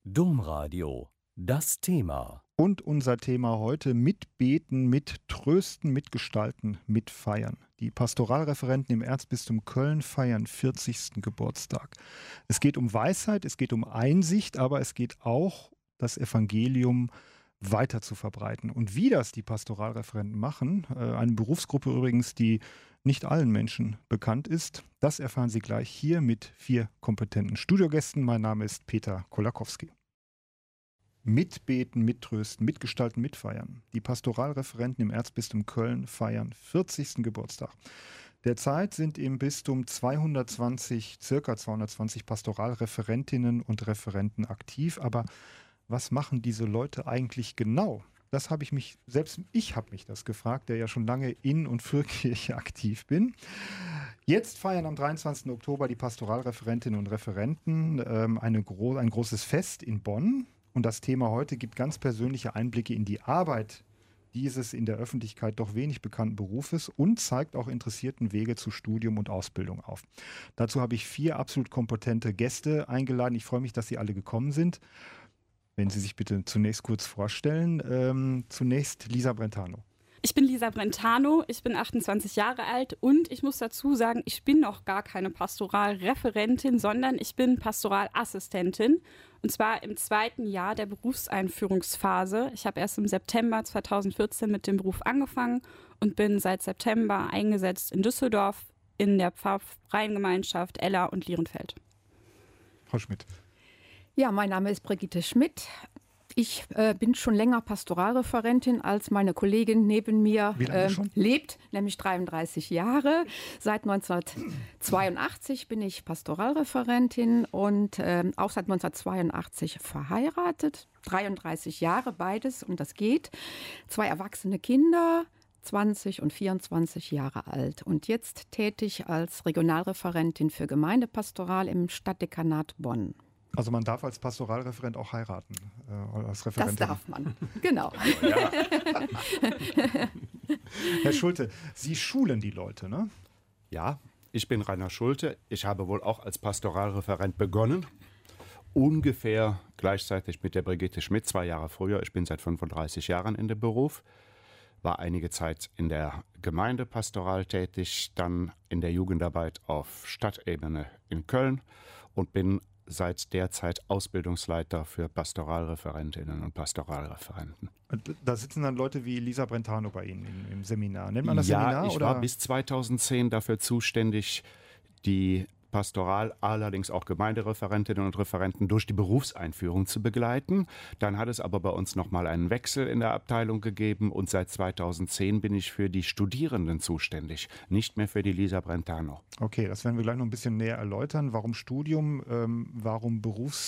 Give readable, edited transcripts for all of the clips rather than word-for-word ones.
Domradio, das Thema. Und unser Thema heute: Mitbeten, mittrösten, mitgestalten, mitfeiern. Die Pastoralreferenten im Erzbistum Köln feiern 40. Geburtstag. Es geht um Weisheit, es geht um Einsicht, aber es geht auch, das Evangelium weiter zu verbreiten. Und wie das die Pastoralreferenten machen, eine Berufsgruppe übrigens, die nicht allen Menschen bekannt ist, das erfahren Sie gleich hier mit 4 kompetenten Studiogästen. Mein Name ist Peter Kolakowski. Mitbeten, mittrösten, mitgestalten, mitfeiern. Die Pastoralreferenten im Erzbistum Köln feiern 40. Geburtstag. Derzeit sind im Bistum circa 220 Pastoralreferentinnen und Referenten aktiv. Aber was machen diese Leute eigentlich genau? Das habe ich mich das gefragt, der ja schon lange in und für Kirche aktiv bin. Jetzt feiern am 23. Oktober die Pastoralreferentinnen und Referenten ein großes Fest in Bonn. Und das Thema heute gibt ganz persönliche Einblicke in die Arbeit dieses in der Öffentlichkeit doch wenig bekannten Berufes und zeigt auch interessierten Wege zu Studium und Ausbildung auf. Dazu habe ich 4 absolut kompetente Gäste eingeladen. Ich freue mich, dass Sie alle gekommen sind. Wenn Sie sich bitte zunächst kurz vorstellen. Zunächst Lisa Brentano. Ich bin Lisa Brentano, ich bin 28 Jahre alt und ich muss dazu sagen, ich bin noch gar keine Pastoralreferentin, sondern ich bin Pastoralassistentin und zwar im 2. Jahr der Berufseinführungsphase. Ich habe erst im September 2014 mit dem Beruf angefangen und bin seit September eingesetzt in Düsseldorf in der Pfarrfreien Gemeinschaft Ella und Lierenfeld. Frau Schmidt. Ja, mein Name ist Brigitte Schmidt. Ich bin schon länger Pastoralreferentin, als meine Kollegin neben mir lebt, nämlich 33 Jahre. Seit 1982 bin ich Pastoralreferentin und auch seit 1982 verheiratet. 33 Jahre, beides, und das geht. 2 erwachsene Kinder, 20 und 24 Jahre alt. Und jetzt tätig als Regionalreferentin für Gemeindepastoral im Stadtdekanat Bonn. Also man darf als Pastoralreferent auch heiraten, als Referentin. Das darf man, genau. Ja. Herr Schulte, Sie schulen die Leute, ne? Ja, ich bin Rainer Schulte. Ich habe wohl auch als Pastoralreferent begonnen. Ungefähr gleichzeitig mit der Brigitte Schmidt, 2 Jahre früher. Ich bin seit 35 Jahren in dem Beruf. War einige Zeit in der Gemeindepastoral tätig, dann in der Jugendarbeit auf Stadtebene in Köln und bin seit der Zeit Ausbildungsleiter für Pastoralreferentinnen und Pastoralreferenten. Da sitzen dann Leute wie Lisa Brentano bei Ihnen im Seminar. Nennt man das Seminar? Ja, ich war bis 2010 dafür zuständig, die Pastoral, allerdings auch Gemeindereferentinnen und Referenten durch die Berufseinführung zu begleiten. Dann hat es aber bei uns nochmal einen Wechsel in der Abteilung gegeben und seit 2010 bin ich für die Studierenden zuständig, nicht mehr für die Lisa Brentano. Okay, das werden wir gleich noch ein bisschen näher erläutern. Warum Studium, warum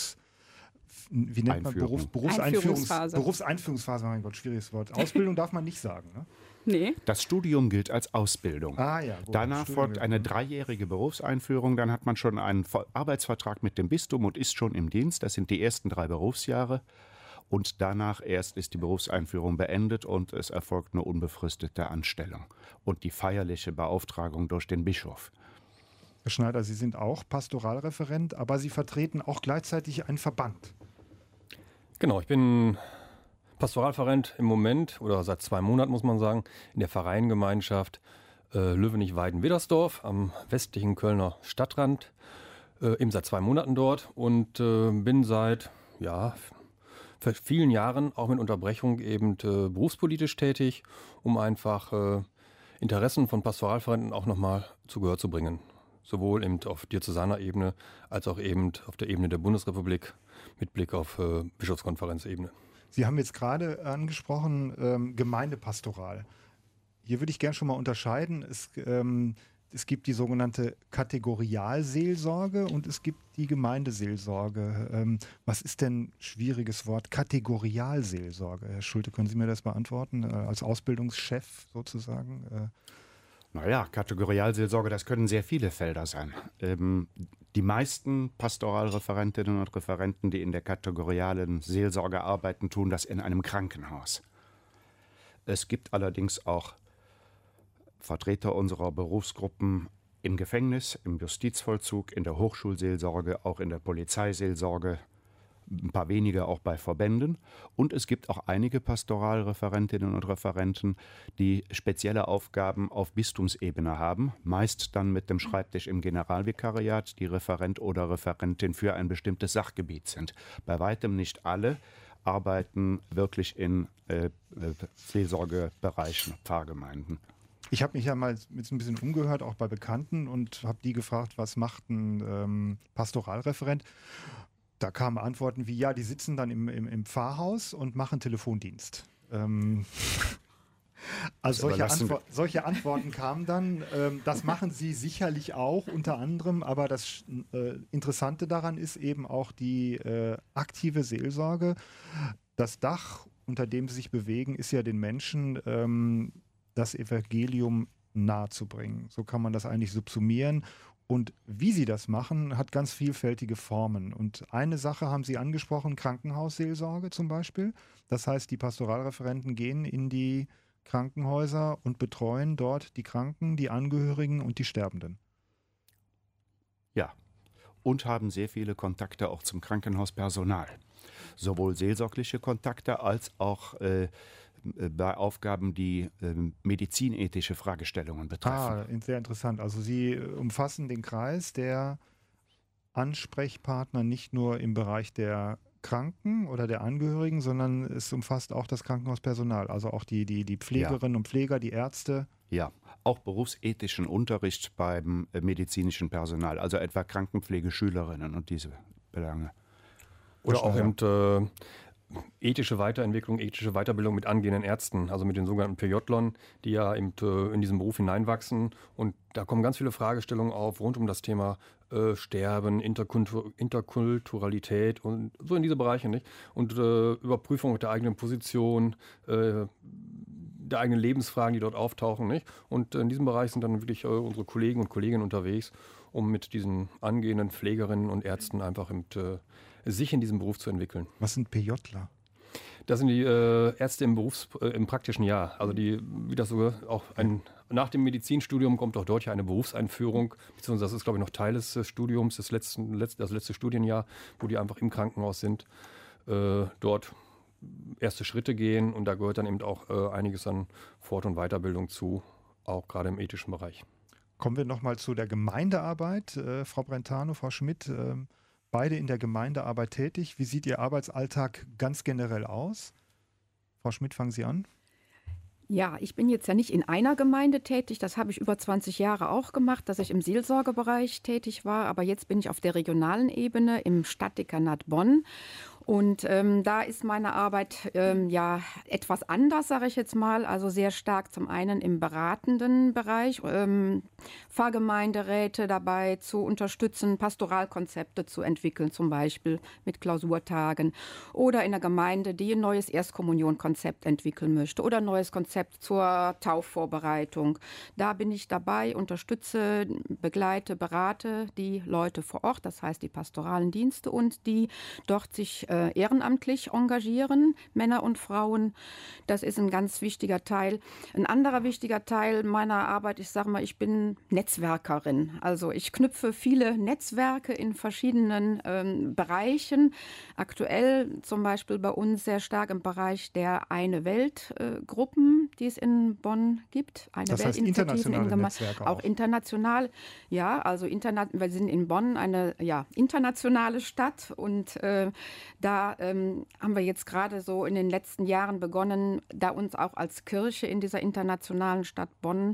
Berufseinführungsphase, mein Gott, schwieriges Wort. Ausbildung darf man nicht sagen, ne? Nee. Das Studium gilt als Ausbildung. Ja, gut, danach folgt eine 3-jährige Berufseinführung. Dann hat man schon einen Arbeitsvertrag mit dem Bistum und ist schon im Dienst. Das sind die ersten 3 Berufsjahre. Und danach erst ist die Berufseinführung beendet und es erfolgt eine unbefristete Anstellung und die feierliche Beauftragung durch den Bischof. Herr Schneider, Sie sind auch Pastoralreferent, aber Sie vertreten auch gleichzeitig einen Verband. Genau, ich bin Pastoralreferent im Moment, oder seit 2 Monaten muss man sagen, in der Pfarreiengemeinschaft Löwenich-Weiden-Widdersdorf am westlichen Kölner Stadtrand. Eben seit 2 Monaten dort und bin seit vielen Jahren auch mit Unterbrechung eben berufspolitisch tätig, um einfach Interessen von Pastoralreferenten auch nochmal zu Gehör zu bringen. Sowohl eben auf Diözesanerebene als auch eben auf der Ebene der Bundesrepublik mit Blick auf Bischofskonferenzebene. Sie haben jetzt gerade angesprochen, Gemeindepastoral. Hier würde ich gerne schon mal unterscheiden. Es gibt die sogenannte Kategorialseelsorge und es gibt die Gemeindeseelsorge. Was ist denn, schwieriges Wort, Kategorialseelsorge? Herr Schulte, können Sie mir das beantworten, als Ausbildungschef sozusagen? Naja, Kategorialseelsorge, das können sehr viele Felder sein. Die meisten Pastoralreferentinnen und Referenten, die in der kategorialen Seelsorge arbeiten, tun das in einem Krankenhaus. Es gibt allerdings auch Vertreter unserer Berufsgruppen im Gefängnis, im Justizvollzug, in der Hochschulseelsorge, auch in der Polizeiseelsorge, ein paar wenige auch bei Verbänden. Und es gibt auch einige Pastoralreferentinnen und Referenten, die spezielle Aufgaben auf Bistumsebene haben, meist dann mit dem Schreibtisch im Generalvikariat, die Referent oder Referentin für ein bestimmtes Sachgebiet sind. Bei weitem nicht alle arbeiten wirklich in Seelsorgebereichen, Pfarrgemeinden. Ich habe mich ja mal mit ein bisschen umgehört, auch bei Bekannten, und habe die gefragt, was macht ein Pastoralreferent? Da kamen Antworten wie, ja, die sitzen dann im Pfarrhaus und machen Telefondienst. Also solche Antworten kamen dann. Das machen sie sicherlich auch unter anderem, aber das Interessante daran ist eben auch die aktive Seelsorge. Das Dach, unter dem sie sich bewegen, ist ja den Menschen das Evangelium nahezubringen. So kann man das eigentlich subsumieren. Und wie sie das machen, hat ganz vielfältige Formen. Und eine Sache haben Sie angesprochen, Krankenhausseelsorge zum Beispiel. Das heißt, die Pastoralreferenten gehen in die Krankenhäuser und betreuen dort die Kranken, die Angehörigen und die Sterbenden. Ja, und haben sehr viele Kontakte auch zum Krankenhauspersonal. Sowohl seelsorgliche Kontakte als auch bei Aufgaben, die medizinethische Fragestellungen betreffen. Sehr interessant. Also Sie umfassen den Kreis der Ansprechpartner nicht nur im Bereich der Kranken oder der Angehörigen, sondern es umfasst auch das Krankenhauspersonal, also auch die Pflegerinnen und Pfleger, die Ärzte. Ja, auch berufsethischen Unterricht beim medizinischen Personal, also etwa Krankenpflegeschülerinnen und diese Belange. Oder auch eben ethische Weiterentwicklung, ethische Weiterbildung mit angehenden Ärzten, also mit den sogenannten PJlern, die ja eben in diesen Beruf hineinwachsen. Und da kommen ganz viele Fragestellungen auf rund um das Thema Sterben, Interkulturalität und so in diese Bereiche, nicht? Und Überprüfung der eigenen Position, der eigenen Lebensfragen, die dort auftauchen, nicht? Und in diesem Bereich sind dann wirklich unsere Kollegen und Kolleginnen unterwegs, um mit diesen angehenden Pflegerinnen und Ärzten einfach sich in diesem Beruf zu entwickeln. Was sind PJler? Das sind die Ärzte im praktischen Jahr. Also wie das so auch nach dem Medizinstudium kommt auch dort ja eine Berufseinführung, beziehungsweise das ist, glaube ich, noch Teil des Studiums, das letzte Studienjahr, wo die einfach im Krankenhaus sind, dort erste Schritte gehen, und da gehört dann eben auch einiges an Fort- und Weiterbildung zu, auch gerade im ethischen Bereich. Kommen wir nochmal zu der Gemeindearbeit. Frau Brentano, Frau Schmidt, beide in der Gemeindearbeit tätig. Wie sieht Ihr Arbeitsalltag ganz generell aus? Frau Schmidt, fangen Sie an. Ja, ich bin jetzt ja nicht in einer Gemeinde tätig. Das habe ich über 20 Jahre auch gemacht, dass ich im Seelsorgebereich tätig war. Aber jetzt bin ich auf der regionalen Ebene im Stadtdekanat Bonn. Und da ist meine Arbeit etwas anders, sage ich jetzt mal. Also sehr stark zum einen im beratenden Bereich, Pfarrgemeinderäte dabei zu unterstützen, Pastoralkonzepte zu entwickeln, zum Beispiel mit Klausurtagen. Oder in der Gemeinde, die ein neues Erstkommunionkonzept entwickeln möchte oder ein neues Konzept zur Taufvorbereitung. Da bin ich dabei, unterstütze, begleite, berate die Leute vor Ort, das heißt die pastoralen Dienste, und die dort sich ehrenamtlich engagieren, Männer und Frauen. Das ist ein ganz wichtiger Teil. Ein anderer wichtiger Teil meiner Arbeit, ich sage mal, ich bin Netzwerkerin. Also ich knüpfe viele Netzwerke in verschiedenen Bereichen. Aktuell zum Beispiel bei uns sehr stark im Bereich der Eine Welt-Gruppen, die es in Bonn gibt. Das heißt internationale Netzwerke auch international. Ja, also wir sind in Bonn eine internationale Stadt, und da haben wir jetzt gerade so in den letzten Jahren begonnen, da uns auch als Kirche in dieser internationalen Stadt Bonn,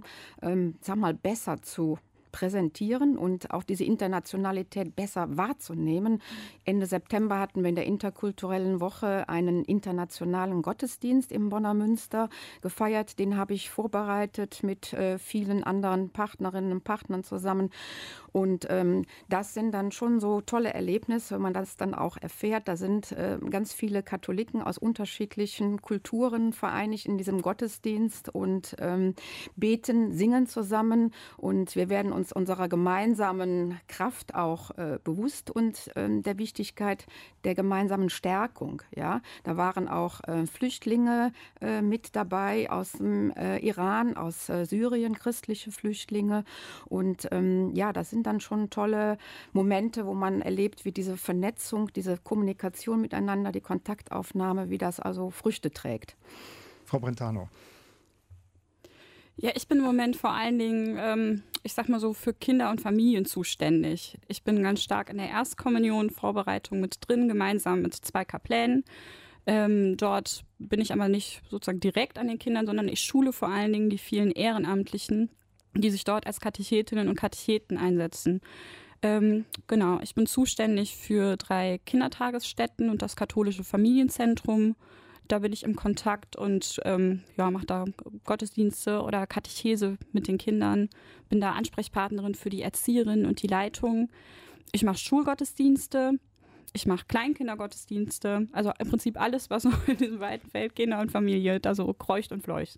besser zu präsentieren und auch diese Internationalität besser wahrzunehmen. Ende September hatten wir in der interkulturellen Woche einen internationalen Gottesdienst im Bonner Münster gefeiert. Den habe ich vorbereitet mit vielen anderen Partnerinnen und Partnern zusammen. Und das sind dann schon so tolle Erlebnisse, wenn man das dann auch erfährt. Da sind ganz viele Katholiken aus unterschiedlichen Kulturen vereinigt in diesem Gottesdienst und beten, singen zusammen. Und wir werden uns uns unserer gemeinsamen Kraft auch bewusst und der Wichtigkeit der gemeinsamen Stärkung. Ja? Da waren auch Flüchtlinge mit dabei aus dem Iran, aus Syrien, christliche Flüchtlinge. Und das sind dann schon tolle Momente, wo man erlebt, wie diese Vernetzung, diese Kommunikation miteinander, die Kontaktaufnahme, wie das also Früchte trägt. Frau Brentano. Ja, ich bin im Moment vor allen Dingen, ich sag mal so, für Kinder und Familien zuständig. Ich bin ganz stark in der Erstkommunion-Vorbereitung mit drin, gemeinsam mit 2 Kaplänen. Dort bin ich aber nicht sozusagen direkt an den Kindern, sondern ich schule vor allen Dingen die vielen Ehrenamtlichen, die sich dort als Katechetinnen und Katecheten einsetzen. Genau, ich bin zuständig für 3 Kindertagesstätten und das katholische Familienzentrum. Da bin ich im Kontakt und mache da Gottesdienste oder Katechese mit den Kindern. Bin da Ansprechpartnerin für die Erzieherin und die Leitung. Ich mache Schulgottesdienste. Ich mache Kleinkindergottesdienste. Also im Prinzip alles, was so in diesem weiten Feld Kinder und Familie da so kreucht und fleucht.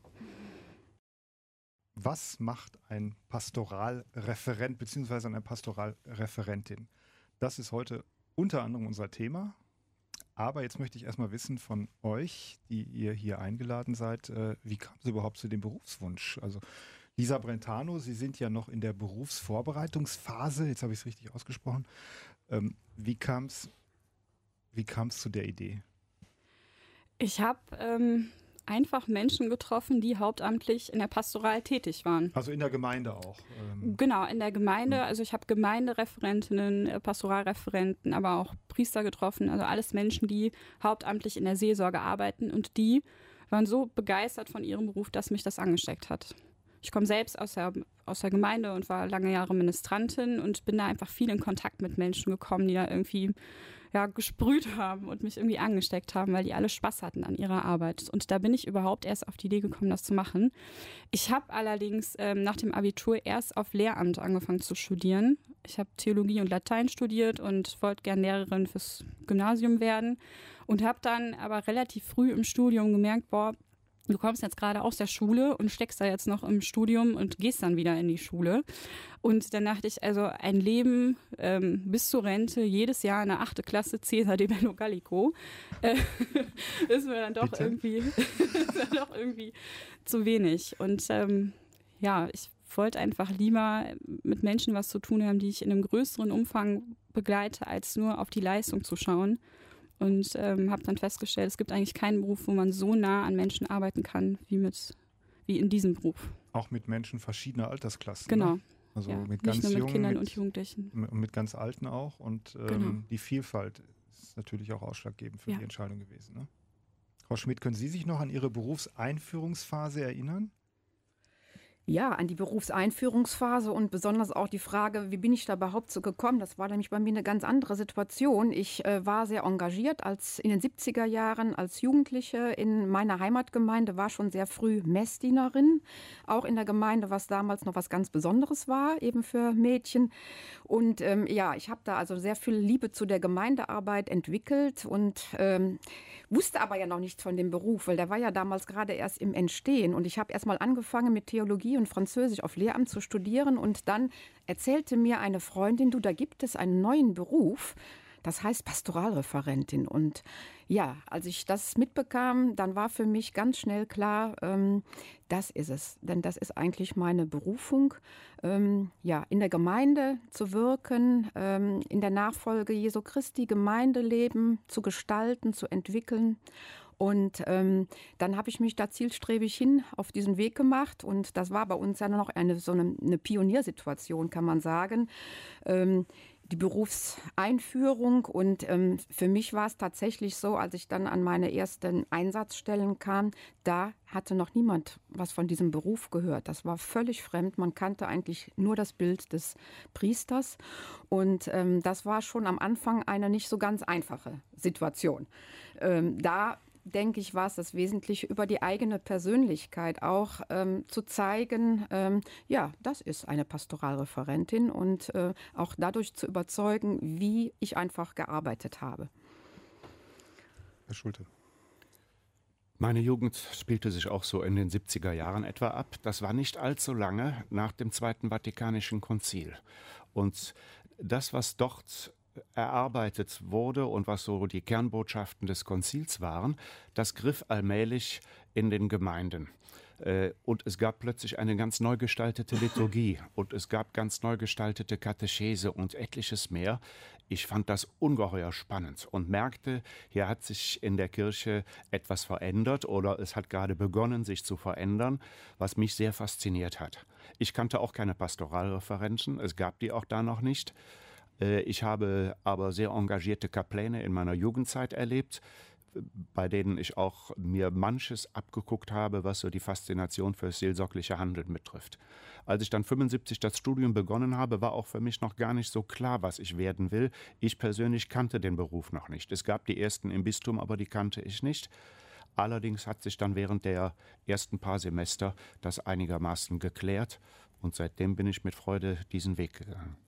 Was macht ein Pastoralreferent bzw. eine Pastoralreferentin? Das ist heute unter anderem unser Thema. Aber jetzt möchte ich erstmal wissen von euch, die ihr hier eingeladen seid, wie kam es überhaupt zu dem Berufswunsch? Also Lisa Brentano, Sie sind ja noch in der Berufsvorbereitungsphase, jetzt habe ich es richtig ausgesprochen. Wie kam es zu der Idee? Ich habe einfach Menschen getroffen, die hauptamtlich in der Pastoral tätig waren. Also in der Gemeinde auch? Genau, in der Gemeinde. Also ich habe Gemeindereferentinnen, Pastoralreferenten, aber auch Priester getroffen. Also alles Menschen, die hauptamtlich in der Seelsorge arbeiten. Und die waren so begeistert von ihrem Beruf, dass mich das angesteckt hat. Ich komme selbst aus der Gemeinde und war lange Jahre Ministrantin und bin da einfach viel in Kontakt mit Menschen gekommen, die da irgendwie gesprüht haben und mich irgendwie angesteckt haben, weil die alle Spaß hatten an ihrer Arbeit. Und da bin ich überhaupt erst auf die Idee gekommen, das zu machen. Ich habe allerdings nach dem Abitur erst auf Lehramt angefangen zu studieren. Ich habe Theologie und Latein studiert und wollte gerne Lehrerin fürs Gymnasium werden und habe dann aber relativ früh im Studium gemerkt, du kommst jetzt gerade aus der Schule und steckst da jetzt noch im Studium und gehst dann wieder in die Schule. Und dann dachte ich, also ein Leben bis zur Rente, jedes Jahr in der 8. Klasse Cäsar de Bello Gallico, ist mir dann doch irgendwie zu wenig. Und ich wollte einfach lieber mit Menschen was zu tun haben, die ich in einem größeren Umfang begleite, als nur auf die Leistung zu schauen. Und habe dann festgestellt, es gibt eigentlich keinen Beruf, wo man so nah an Menschen arbeiten kann, wie in diesem Beruf. Auch mit Menschen verschiedener Altersklassen. Genau. Ne? Also ja, mit ganz nicht nur mit jungen, Kindern und Jugendlichen. Mit ganz Alten auch. Und genau. Die Vielfalt ist natürlich auch ausschlaggebend für die Entscheidung gewesen. Ne? Frau Schmidt, können Sie sich noch an Ihre Berufseinführungsphase erinnern? Ja, an die Berufseinführungsphase und besonders auch die Frage, wie bin ich da überhaupt so gekommen? Das war nämlich bei mir eine ganz andere Situation. Ich war sehr engagiert in den 70er Jahren als Jugendliche in meiner Heimatgemeinde, war schon sehr früh Messdienerin, auch in der Gemeinde, was damals noch was ganz Besonderes war, eben für Mädchen. Und ich habe da also sehr viel Liebe zu der Gemeindearbeit entwickelt und wusste aber ja noch nichts von dem Beruf, weil der war ja damals gerade erst im Entstehen. Und ich habe erst mal angefangen mit Theologie und Französisch auf Lehramt zu studieren. Und dann erzählte mir eine Freundin, da gibt es einen neuen Beruf, das heißt Pastoralreferentin. Und ja, als ich das mitbekam, dann war für mich ganz schnell klar, das ist es. Denn das ist eigentlich meine Berufung, in der Gemeinde zu wirken, in der Nachfolge Jesu Christi Gemeindeleben zu gestalten, zu entwickeln. Und dann habe ich mich da zielstrebig hin auf diesen Weg gemacht. Und das war bei uns ja noch eine Pioniersituation, kann man sagen. Die Berufseinführung. Und für mich war es tatsächlich so, als ich dann an meine ersten Einsatzstellen kam, da hatte noch niemand was von diesem Beruf gehört. Das war völlig fremd. Man kannte eigentlich nur das Bild des Priesters. Und das war schon am Anfang eine nicht so ganz einfache Situation. Denke ich, war es das Wesentliche, über die eigene Persönlichkeit auch zu zeigen, das ist eine Pastoralreferentin und auch dadurch zu überzeugen, wie ich einfach gearbeitet habe. Herr Schulte. Meine Jugend spielte sich auch so in den 70er Jahren etwa ab. Das war nicht allzu lange nach dem Zweiten Vatikanischen Konzil. Und das, was dort erarbeitet wurde und was so die Kernbotschaften des Konzils waren, das griff allmählich in den Gemeinden. Und es gab plötzlich eine ganz neu gestaltete Liturgie und es gab ganz neu gestaltete Katechese und etliches mehr. Ich fand das ungeheuer spannend und merkte, hier hat sich in der Kirche etwas verändert oder es hat gerade begonnen, sich zu verändern, was mich sehr fasziniert hat. Ich kannte auch keine Pastoralreferenten, es gab die auch da noch nicht. Ich habe aber sehr engagierte Kapläne in meiner Jugendzeit erlebt, bei denen ich auch mir manches abgeguckt habe, was so die Faszination für das seelsorgliche Handeln betrifft. Als ich dann 1975 das Studium begonnen habe, war auch für mich noch gar nicht so klar, was ich werden will. Ich persönlich kannte den Beruf noch nicht. Es gab die ersten im Bistum, aber die kannte ich nicht. Allerdings hat sich dann während der ersten paar Semester das einigermaßen geklärt und seitdem bin ich mit Freude diesen Weg gegangen.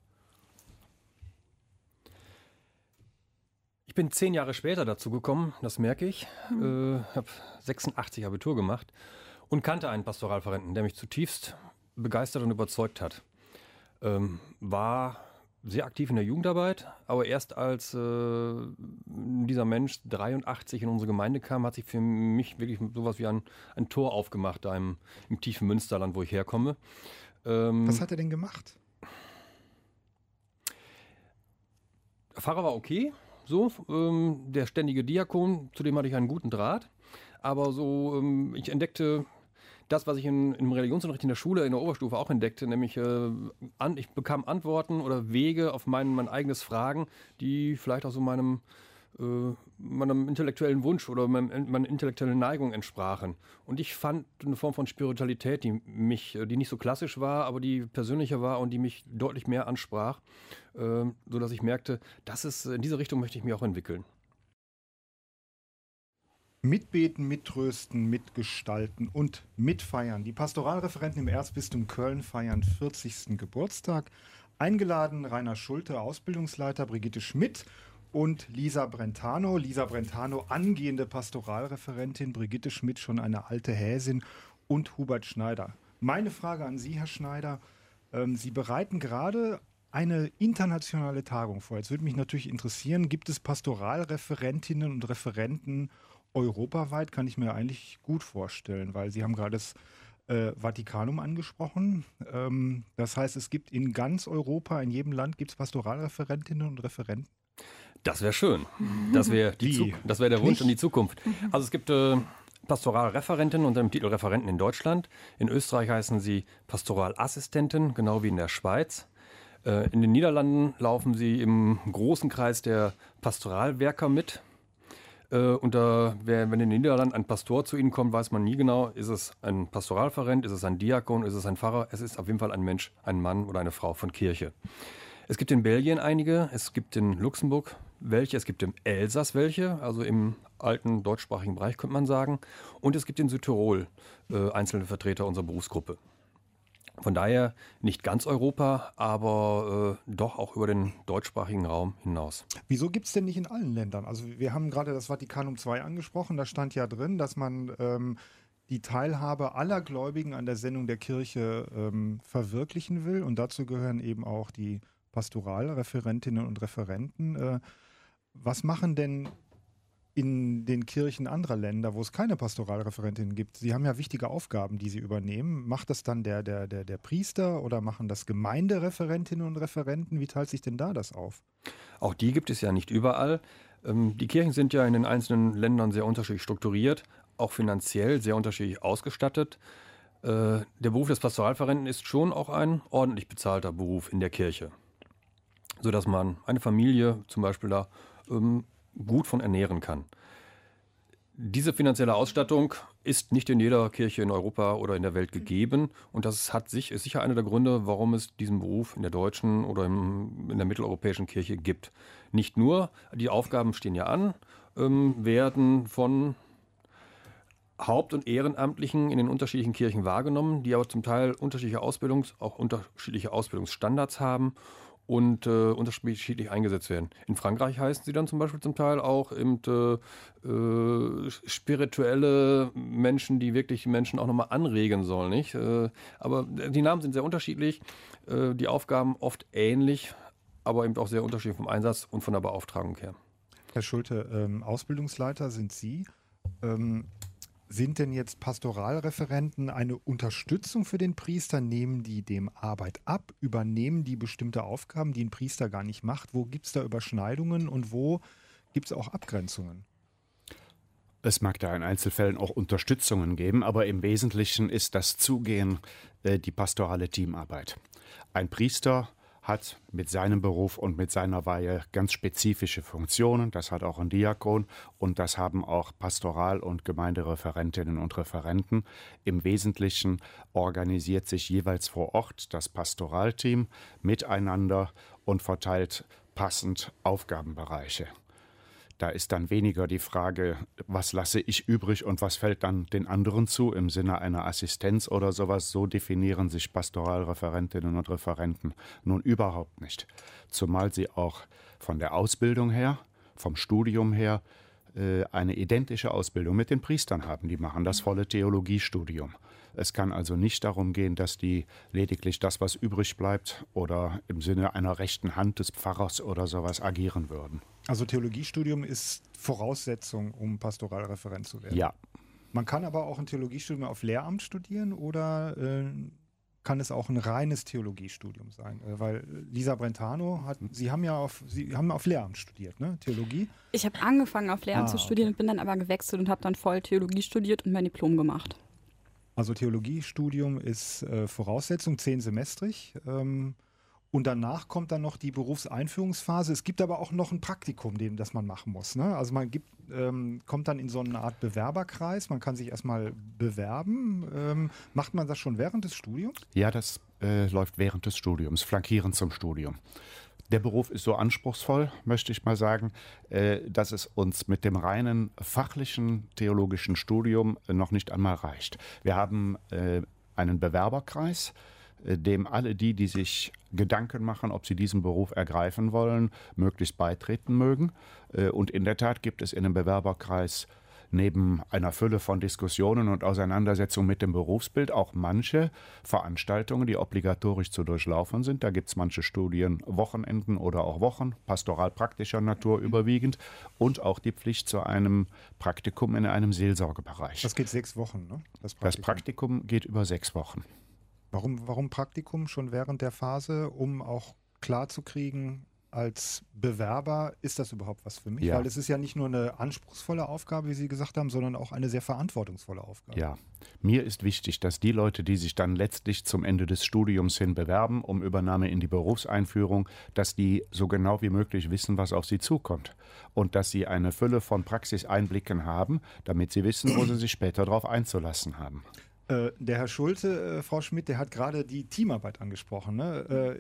Ich bin 10 Jahre später dazu gekommen, das merke ich. Habe 86 Abitur gemacht und kannte einen Pastoralreferenten, der mich zutiefst begeistert und überzeugt hat. War sehr aktiv in der Jugendarbeit, aber erst als dieser Mensch 83 in unsere Gemeinde kam, hat sich für mich wirklich sowas wie ein Tor aufgemacht, da im tiefen Münsterland, wo ich herkomme. Was hat er denn gemacht? Der Pfarrer war okay. So, der ständige Diakon, zu dem hatte ich einen guten Draht. Aber so, ich entdeckte das, was ich im Religionsunterricht in der Schule, in der Oberstufe auch entdeckte, nämlich ich bekam Antworten oder Wege auf mein eigenes Fragen, die vielleicht auch so meinem intellektuellen Wunsch oder meiner intellektuellen Neigung entsprachen. Und ich fand eine Form von Spiritualität, die nicht so klassisch war, aber die persönlicher war und die mich deutlich mehr ansprach, sodass ich merkte, in diese Richtung möchte ich mich auch entwickeln. Mitbeten, mittrösten, mitgestalten und mitfeiern. Die Pastoralreferenten im Erzbistum Köln feiern 40. Geburtstag. Eingeladen Rainer Schulte, Ausbildungsleiter, Brigitte Schmidt und Lisa Brentano. Lisa Brentano, angehende Pastoralreferentin, Brigitte Schmidt, schon eine alte Häsin, und Hubert Schneider. Meine Frage an Sie, Herr Schneider. Sie bereiten gerade eine internationale Tagung vor. Jetzt würde mich natürlich interessieren, gibt es Pastoralreferentinnen und Referenten europaweit? Kann ich mir eigentlich gut vorstellen, weil Sie haben gerade das Vatikanum angesprochen. Das heißt, es gibt in ganz Europa, in jedem Land, gibt es Pastoralreferentinnen und Referenten? Das wäre schön. Das wäre der Wunsch und die Zukunft. Also es gibt Pastoralreferentinnen unter dem Titel Referenten in Deutschland. In Österreich heißen sie Pastoralassistenten, genau wie in der Schweiz. In den Niederlanden laufen sie im großen Kreis der Pastoralwerker mit. Wenn in den Niederlanden ein Pastor zu ihnen kommt, weiß man nie genau, ist es ein Pastoralreferent, ist es ein Diakon, ist es ein Pfarrer. Es ist auf jeden Fall ein Mensch, ein Mann oder eine Frau von Kirche. Es gibt in Belgien einige, es gibt in Luxemburg welche, es gibt im Elsass welche, also im alten deutschsprachigen Bereich könnte man sagen. Und es gibt in Südtirol einzelne Vertreter unserer Berufsgruppe. Von daher nicht ganz Europa, aber doch auch über den deutschsprachigen Raum hinaus. Wieso gibt es denn nicht in allen Ländern? Also wir haben gerade das Vatikanum II angesprochen, da stand ja drin, dass man die Teilhabe aller Gläubigen an der Sendung der Kirche verwirklichen will. Und dazu gehören eben auch die Pastoralreferentinnen und Referenten. Was machen denn in den Kirchen anderer Länder, wo es keine Pastoralreferentinnen gibt? Sie haben ja wichtige Aufgaben, die Sie übernehmen. Macht das dann der Priester oder machen das Gemeindereferentinnen und Referenten? Wie teilt sich denn da das auf? Auch die gibt es ja nicht überall. Die Kirchen sind ja in den einzelnen Ländern sehr unterschiedlich strukturiert, auch finanziell sehr unterschiedlich ausgestattet. Der Beruf des Pastoralreferenten ist schon auch ein ordentlich bezahlter Beruf in der Kirche, sodass man eine Familie zum Beispiel da gut von ernähren kann. Diese finanzielle Ausstattung ist nicht in jeder Kirche in Europa oder in der Welt gegeben und das ist sicher einer der Gründe, warum es diesen Beruf in der deutschen oder in der mitteleuropäischen Kirche gibt. Nicht nur, die Aufgaben stehen ja an, werden von Haupt- und Ehrenamtlichen in den unterschiedlichen Kirchen wahrgenommen, die aber zum Teil unterschiedliche Ausbildungsstandards haben und unterschiedlich eingesetzt werden. In Frankreich heißen sie dann zum Beispiel zum Teil auch eben, spirituelle Menschen, die wirklich die Menschen auch nochmal anregen sollen. Nicht? Aber die Namen sind sehr unterschiedlich, die Aufgaben oft ähnlich, aber eben auch sehr unterschiedlich vom Einsatz und von der Beauftragung her. Herr Schulte, Ausbildungsleiter sind Sie. Sind denn jetzt Pastoralreferenten eine Unterstützung für den Priester? Nehmen die dem Arbeit ab? Übernehmen die bestimmte Aufgaben, die ein Priester gar nicht macht? Wo gibt es da Überschneidungen und wo gibt es auch Abgrenzungen? Es mag da in Einzelfällen auch Unterstützungen geben, aber im Wesentlichen ist das Zugehen die pastorale Teamarbeit. Ein Priester hat mit seinem Beruf und mit seiner Weihe ganz spezifische Funktionen. Das hat auch ein Diakon und das haben auch Pastoral- und Gemeindereferentinnen und Referenten. Im Wesentlichen organisiert sich jeweils vor Ort das Pastoralteam miteinander und verteilt passend Aufgabenbereiche. Da ist dann weniger die Frage, was lasse ich übrig und was fällt dann den anderen zu im Sinne einer Assistenz oder sowas. So definieren sich Pastoralreferentinnen und Referenten nun überhaupt nicht. Zumal sie auch von der Ausbildung her, vom Studium her, eine identische Ausbildung mit den Priestern haben. Die machen das volle Theologiestudium. Es kann also nicht darum gehen, dass die lediglich das, was übrig bleibt oder im Sinne einer rechten Hand des Pfarrers oder sowas agieren würden. Also Theologiestudium ist Voraussetzung, um Pastoralreferent zu werden? Ja. Man kann aber auch ein Theologiestudium auf Lehramt studieren oder kann es auch ein reines Theologiestudium sein? Weil Lisa Brentano Sie haben auf Lehramt studiert, ne? Theologie? Ich habe angefangen auf Lehramt zu studieren, bin dann aber gewechselt und habe dann voll Theologie studiert und mein Diplom gemacht. Also Theologiestudium ist Voraussetzung, 10-semestrig. Und danach kommt dann noch die Berufseinführungsphase. Es gibt aber auch noch ein Praktikum, das man machen muss. Ne? Also man kommt dann in so eine Art Bewerberkreis. Man kann sich erstmal bewerben. Macht man das schon während des Studiums? Ja, das läuft während des Studiums, flankierend zum Studium. Der Beruf ist so anspruchsvoll, möchte ich mal sagen, dass es uns mit dem reinen fachlichen theologischen Studium noch nicht einmal reicht. Wir haben einen Bewerberkreis, dem alle die sich Gedanken machen, ob sie diesen Beruf ergreifen wollen, möglichst beitreten mögen. Und in der Tat gibt es in dem Bewerberkreis neben einer Fülle von Diskussionen und Auseinandersetzungen mit dem Berufsbild auch manche Veranstaltungen, die obligatorisch zu durchlaufen sind. Da gibt es manche Studien, Wochenenden oder auch Wochen, pastoralpraktischer Natur überwiegend und auch die Pflicht zu einem Praktikum in einem Seelsorgebereich. Das geht 6 Wochen, ne? Das Praktikum geht über 6 Wochen. Warum Praktikum schon während der Phase, um auch klarzukriegen, als Bewerber, ist das überhaupt was für mich? Ja. Weil es ist ja nicht nur eine anspruchsvolle Aufgabe, wie Sie gesagt haben, sondern auch eine sehr verantwortungsvolle Aufgabe. Ja, mir ist wichtig, dass die Leute, die sich dann letztlich zum Ende des Studiums hin bewerben, um Übernahme in die Berufseinführung, dass die so genau wie möglich wissen, was auf sie zukommt. Und dass sie eine Fülle von Praxiseinblicken haben, damit sie wissen, wo sie sich später darauf einzulassen haben. Der Herr Schulte, Frau Schmidt, der hat gerade die Teamarbeit angesprochen. Ne?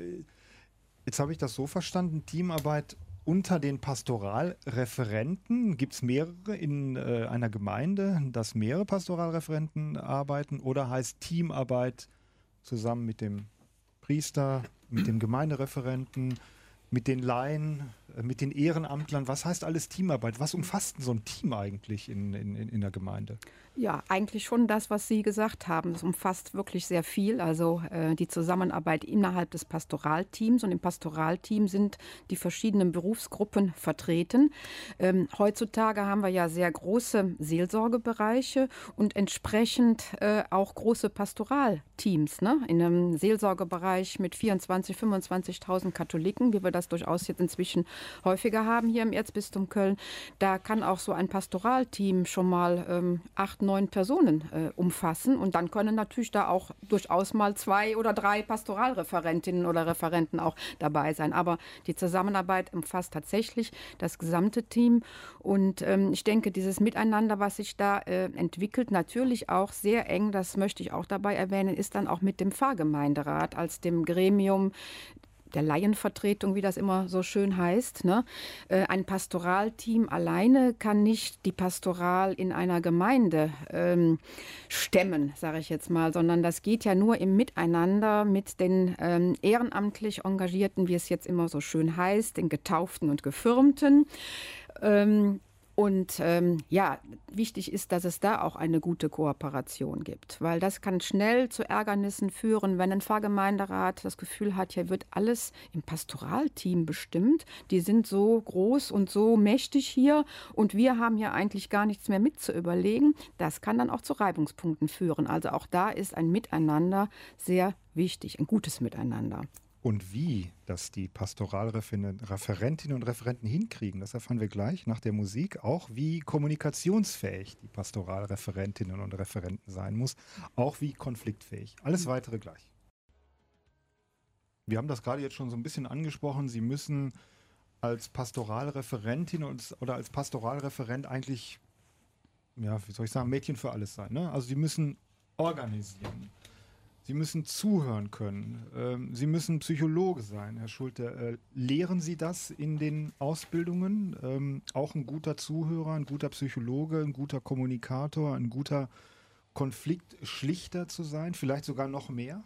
Jetzt habe ich das so verstanden, Teamarbeit unter den Pastoralreferenten. Gibt es mehrere in einer Gemeinde, dass mehrere Pastoralreferenten arbeiten? Oder heißt Teamarbeit zusammen mit dem Priester, mit dem Gemeindereferenten, mit den Laien, mit den Ehrenamtlern? Was heißt alles Teamarbeit? Was umfasst denn so ein Team eigentlich in der Gemeinde? Ja, eigentlich schon das, was Sie gesagt haben. Es umfasst wirklich sehr viel. Also die Zusammenarbeit innerhalb des Pastoralteams. Und im Pastoralteam sind die verschiedenen Berufsgruppen vertreten. Heutzutage haben wir ja sehr große Seelsorgebereiche und entsprechend auch große Pastoralteams. Ne? In einem Seelsorgebereich mit 24.000, 25.000 Katholiken, wie wir das durchaus jetzt inzwischen häufiger haben hier im Erzbistum Köln. Da kann auch so ein Pastoralteam schon mal 8, 9 Personen umfassen. Und dann können natürlich da auch durchaus mal 2 oder 3 Pastoralreferentinnen oder Referenten auch dabei sein. Aber die Zusammenarbeit umfasst tatsächlich das gesamte Team. Und ich denke, dieses Miteinander, was sich da entwickelt, natürlich auch sehr eng, das möchte ich auch dabei erwähnen, ist dann auch mit dem Pfarrgemeinderat als dem Gremium, der Laienvertretung, wie das immer so schön heißt. Ne? Ein Pastoralteam alleine kann nicht die Pastoral in einer Gemeinde stemmen, sage ich jetzt mal, sondern das geht ja nur im Miteinander mit den ehrenamtlich Engagierten, wie es jetzt immer so schön heißt, den Getauften und Gefirmten. Wichtig ist, dass es da auch eine gute Kooperation gibt, weil das kann schnell zu Ärgernissen führen, wenn ein Pfarrgemeinderat das Gefühl hat, hier wird alles im Pastoralteam bestimmt. Die sind so groß und so mächtig hier und wir haben hier eigentlich gar nichts mehr mit zu überlegen. Das kann dann auch zu Reibungspunkten führen. Also auch da ist ein Miteinander sehr wichtig, ein gutes Miteinander. Und wie das die Pastoralreferentinnen und Referenten hinkriegen, das erfahren wir gleich nach der Musik. Auch wie kommunikationsfähig die Pastoralreferentinnen und Referenten sein muss. Auch wie konfliktfähig. Alles Weitere gleich. Wir haben das gerade jetzt schon so ein bisschen angesprochen. Sie müssen als Pastoralreferentin oder als Pastoralreferent eigentlich, ja, wie soll ich sagen, Mädchen für alles sein. Ne? Also Sie müssen organisieren. Sie müssen zuhören können. Sie müssen Psychologe sein, Herr Schulte. Lehren Sie das in den Ausbildungen? Auch ein guter Zuhörer, ein guter Psychologe, ein guter Kommunikator, ein guter Konfliktschlichter zu sein? Vielleicht sogar noch mehr?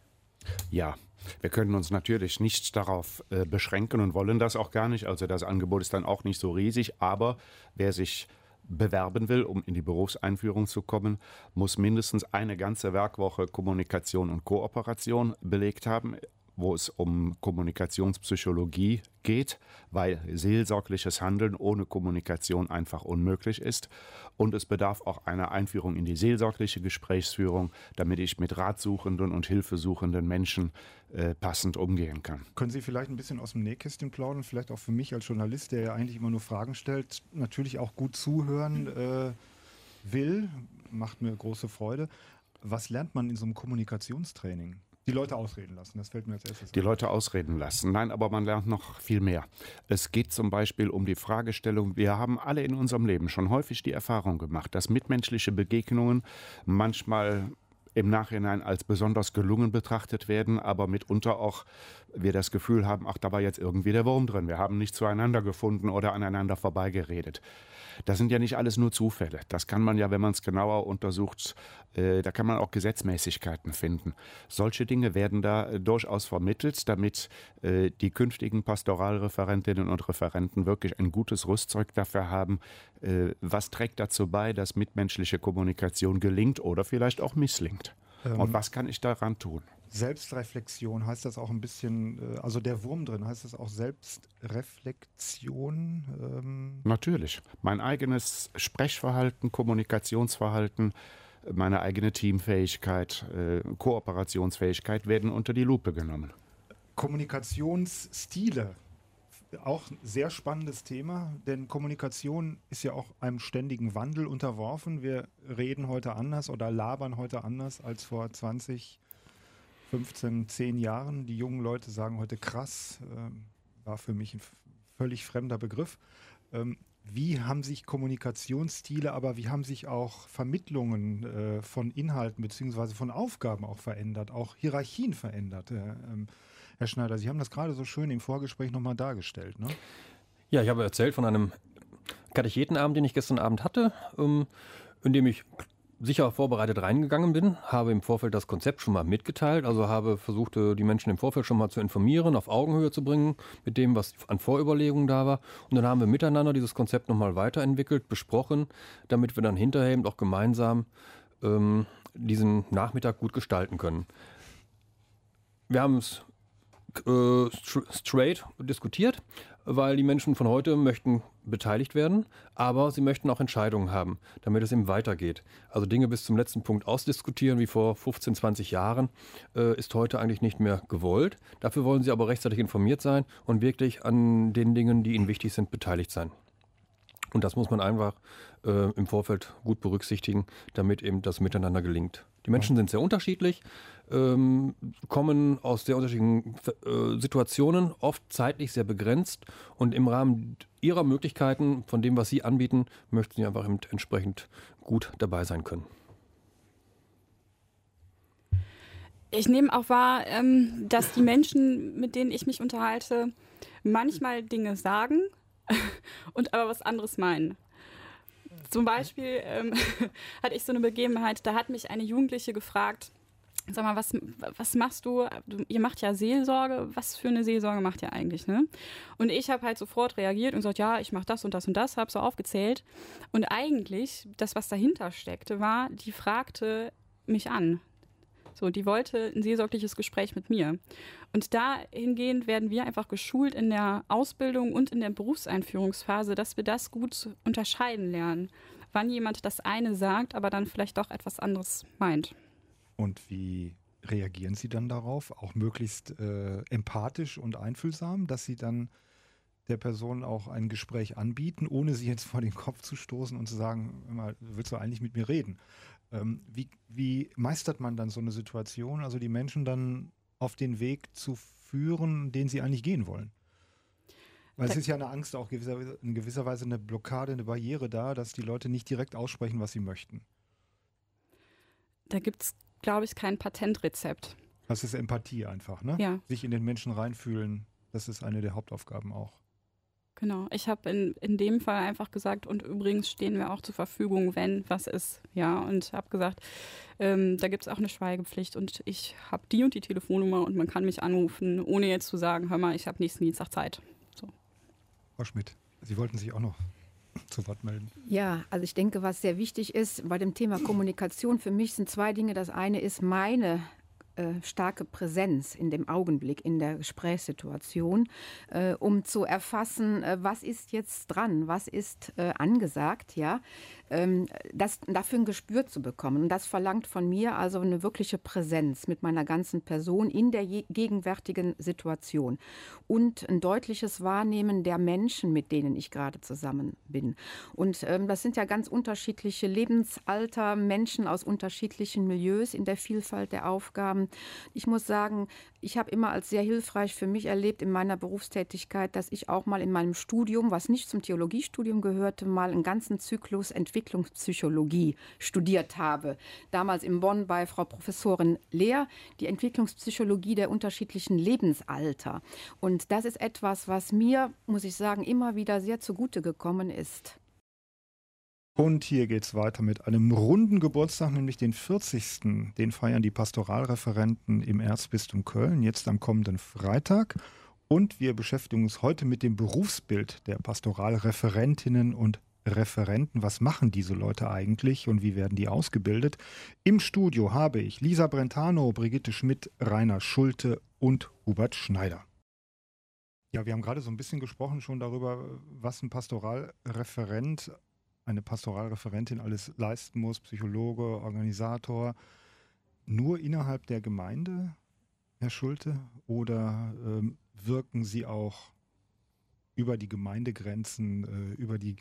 Ja, wir können uns natürlich nicht darauf beschränken und wollen das auch gar nicht. Also das Angebot ist dann auch nicht so riesig, aber wer sich bewerben will, um in die Berufseinführung zu kommen, muss mindestens eine ganze Werkwoche Kommunikation und Kooperation belegt haben, wo es um Kommunikationspsychologie geht, weil seelsorgliches Handeln ohne Kommunikation einfach unmöglich ist. Und es bedarf auch einer Einführung in die seelsorgliche Gesprächsführung, damit ich mit ratsuchenden und hilfesuchenden Menschen passend umgehen kann. Können Sie vielleicht ein bisschen aus dem Nähkästchen plaudern, vielleicht auch für mich als Journalist, der ja eigentlich immer nur Fragen stellt, natürlich auch gut zuhören will, macht mir große Freude. Was lernt man in so einem Kommunikationstraining? Die Leute ausreden lassen, das fällt mir als erstes. Die Leute ausreden lassen. Nein, aber man lernt noch viel mehr. Es geht zum Beispiel um die Fragestellung, wir haben alle in unserem Leben schon häufig die Erfahrung gemacht, dass mitmenschliche Begegnungen manchmal im Nachhinein als besonders gelungen betrachtet werden, aber mitunter auch wir das Gefühl haben, ach, da war jetzt irgendwie der Wurm drin. Wir haben nicht zueinander gefunden oder aneinander vorbeigeredet. Das sind ja nicht alles nur Zufälle. Das kann man ja, wenn man es genauer untersucht, da kann man auch Gesetzmäßigkeiten finden. Solche Dinge werden da durchaus vermittelt, damit die künftigen Pastoralreferentinnen und Referenten wirklich ein gutes Rüstzeug dafür haben, was trägt dazu bei, dass mitmenschliche Kommunikation gelingt oder vielleicht auch misslingt. Und was kann ich daran tun? Selbstreflexion, heißt das auch ein bisschen, also der Wurm drin, heißt das auch Selbstreflexion? Natürlich. Mein eigenes Sprechverhalten, Kommunikationsverhalten, meine eigene Teamfähigkeit, Kooperationsfähigkeit werden unter die Lupe genommen. Kommunikationsstile, auch ein sehr spannendes Thema, denn Kommunikation ist ja auch einem ständigen Wandel unterworfen. Wir reden heute anders oder labern heute anders als vor 20, 15, 10 Jahren. Die jungen Leute sagen heute krass, war für mich ein völlig fremder Begriff. Wie haben sich Kommunikationsstile, aber wie haben sich auch Vermittlungen von Inhalten bzw. von Aufgaben auch verändert, auch Hierarchien verändert? Herr Schneider, Sie haben das gerade so schön im Vorgespräch nochmal dargestellt, ne? Ja, ich habe erzählt von einem Katechetenabend, den ich gestern Abend hatte, in dem ich sicher vorbereitet reingegangen bin, habe im Vorfeld das Konzept schon mal mitgeteilt, also habe versucht, die Menschen im Vorfeld schon mal zu informieren, auf Augenhöhe zu bringen mit dem, was an Vorüberlegungen da war. Und dann haben wir miteinander dieses Konzept nochmal weiterentwickelt, besprochen, damit wir dann hinterher eben auch gemeinsam diesen Nachmittag gut gestalten können. Wir haben es straight diskutiert, weil die Menschen von heute möchten beteiligt werden, aber sie möchten auch Entscheidungen haben, damit es eben weitergeht. Also Dinge bis zum letzten Punkt ausdiskutieren, wie vor 15, 20 Jahren, ist heute eigentlich nicht mehr gewollt. Dafür wollen sie aber rechtzeitig informiert sein und wirklich an den Dingen, die ihnen wichtig sind, beteiligt sein. Und das muss man einfach im Vorfeld gut berücksichtigen, damit eben das Miteinander gelingt. Die Menschen sind sehr unterschiedlich, kommen aus sehr unterschiedlichen Situationen, oft zeitlich sehr begrenzt und im Rahmen ihrer Möglichkeiten, von dem, was sie anbieten, möchten sie einfach entsprechend gut dabei sein können. Ich nehme auch wahr, dass die Menschen, mit denen ich mich unterhalte, manchmal Dinge sagen und aber was anderes meinen. Zum Beispiel hatte ich so eine Begebenheit, da hat mich eine Jugendliche gefragt, sag mal, was machst du? Ihr macht ja Seelsorge. Was für eine Seelsorge macht ihr eigentlich, ne? Und ich habe halt sofort reagiert und gesagt, ja, ich mache das und das und das, habe so aufgezählt. Und eigentlich, das, was dahinter steckte, war, die fragte mich an. So, die wollte ein seelsorgliches Gespräch mit mir. Und dahingehend werden wir einfach geschult in der Ausbildung und in der Berufseinführungsphase, dass wir das gut unterscheiden lernen. Wann jemand das eine sagt, aber dann vielleicht doch etwas anderes meint. Und wie reagieren Sie dann darauf? Auch möglichst empathisch und einfühlsam, dass Sie dann der Person auch ein Gespräch anbieten, ohne sie jetzt vor den Kopf zu stoßen und zu sagen, immer, willst du eigentlich mit mir reden? Wie meistert man dann so eine Situation, also die Menschen dann auf den Weg zu führen, den sie eigentlich gehen wollen? Weil es ist ja eine Angst, auch in gewisser Weise eine Blockade, eine Barriere da, dass die Leute nicht direkt aussprechen, was sie möchten. Da gibt es, glaube ich, kein Patentrezept. Das ist Empathie einfach, ne? Ja. Sich in den Menschen reinfühlen, das ist eine der Hauptaufgaben auch. Genau, ich habe in dem Fall einfach gesagt, und übrigens stehen wir auch zur Verfügung, wenn was ist. Ja, und habe gesagt, da gibt es auch eine Schweigepflicht und ich habe die und die Telefonnummer und man kann mich anrufen, ohne jetzt zu sagen, hör mal, ich habe nächsten Dienstag Zeit. So. Frau Schmidt, Sie wollten sich auch noch zu Wort melden. Ja, also ich denke, was sehr wichtig ist bei dem Thema Kommunikation, für mich sind zwei Dinge. Das eine ist meine starke Präsenz in dem Augenblick, in der Gesprächssituation, um zu erfassen, was ist jetzt dran, was ist angesagt, ja, dafür ein Gespür zu bekommen. Und das verlangt von mir also eine wirkliche Präsenz mit meiner ganzen Person in der gegenwärtigen Situation und ein deutliches Wahrnehmen der Menschen, mit denen ich gerade zusammen bin. Und das sind ja ganz unterschiedliche Lebensalter, Menschen aus unterschiedlichen Milieus in der Vielfalt der Aufgaben. Ich muss sagen, ich habe immer als sehr hilfreich für mich erlebt in meiner Berufstätigkeit, dass ich auch mal in meinem Studium, was nicht zum Theologiestudium gehörte, mal einen ganzen Zyklus Entwicklungspsychologie studiert habe. Damals in Bonn bei Frau Professorin Lehr, die Entwicklungspsychologie der unterschiedlichen Lebensalter. Und das ist etwas, was mir, muss ich sagen, immer wieder sehr zugute gekommen ist. Und hier geht es weiter mit einem runden Geburtstag, nämlich den 40. Den feiern die Pastoralreferenten im Erzbistum Köln, jetzt am kommenden Freitag. Und wir beschäftigen uns heute mit dem Berufsbild der Pastoralreferentinnen und Referenten. Was machen diese Leute eigentlich und wie werden die ausgebildet? Im Studio habe ich Lisa Brentano, Brigitte Schmidt, Rainer Schulte und Hubert Schneider. Ja, wir haben gerade so ein bisschen gesprochen schon darüber, was ein Pastoralreferent, eine Pastoralreferentin alles leisten muss, Psychologe, Organisator. Nur innerhalb der Gemeinde, Herr Schulte, oder wirken Sie auch über die Gemeindegrenzen, über die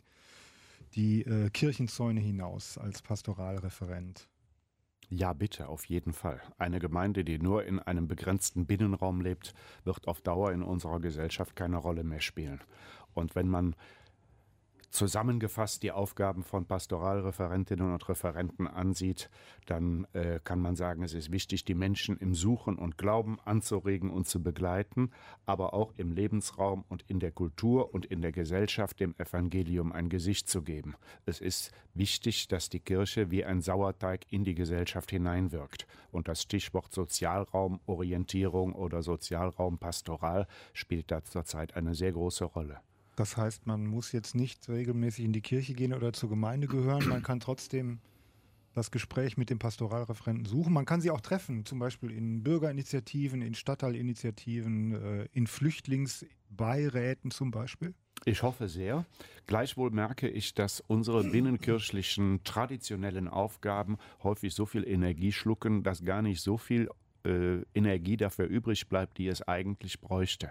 Kirchenzäune hinaus als Pastoralreferent? Ja, bitte, auf jeden Fall. Eine Gemeinde, die nur in einem begrenzten Binnenraum lebt, wird auf Dauer in unserer Gesellschaft keine Rolle mehr spielen. Und wenn man zusammengefasst die Aufgaben von Pastoralreferentinnen und Referenten ansieht, dann kann man sagen, es ist wichtig, die Menschen im Suchen und Glauben anzuregen und zu begleiten, aber auch im Lebensraum und in der Kultur und in der Gesellschaft dem Evangelium ein Gesicht zu geben. Es ist wichtig, dass die Kirche wie ein Sauerteig in die Gesellschaft hineinwirkt. Und das Stichwort Sozialraumorientierung oder Sozialraum-Pastoral spielt da zurzeit eine sehr große Rolle. Das heißt, man muss jetzt nicht regelmäßig in die Kirche gehen oder zur Gemeinde gehören. Man kann trotzdem das Gespräch mit dem Pastoralreferenten suchen. Man kann sie auch treffen, zum Beispiel in Bürgerinitiativen, in Stadtteilinitiativen, in Flüchtlingsbeiräten zum Beispiel. Ich hoffe sehr. Gleichwohl merke ich, dass unsere binnenkirchlichen traditionellen Aufgaben häufig so viel Energie schlucken, dass gar nicht so viel Energie dafür übrig bleibt, die es eigentlich bräuchte.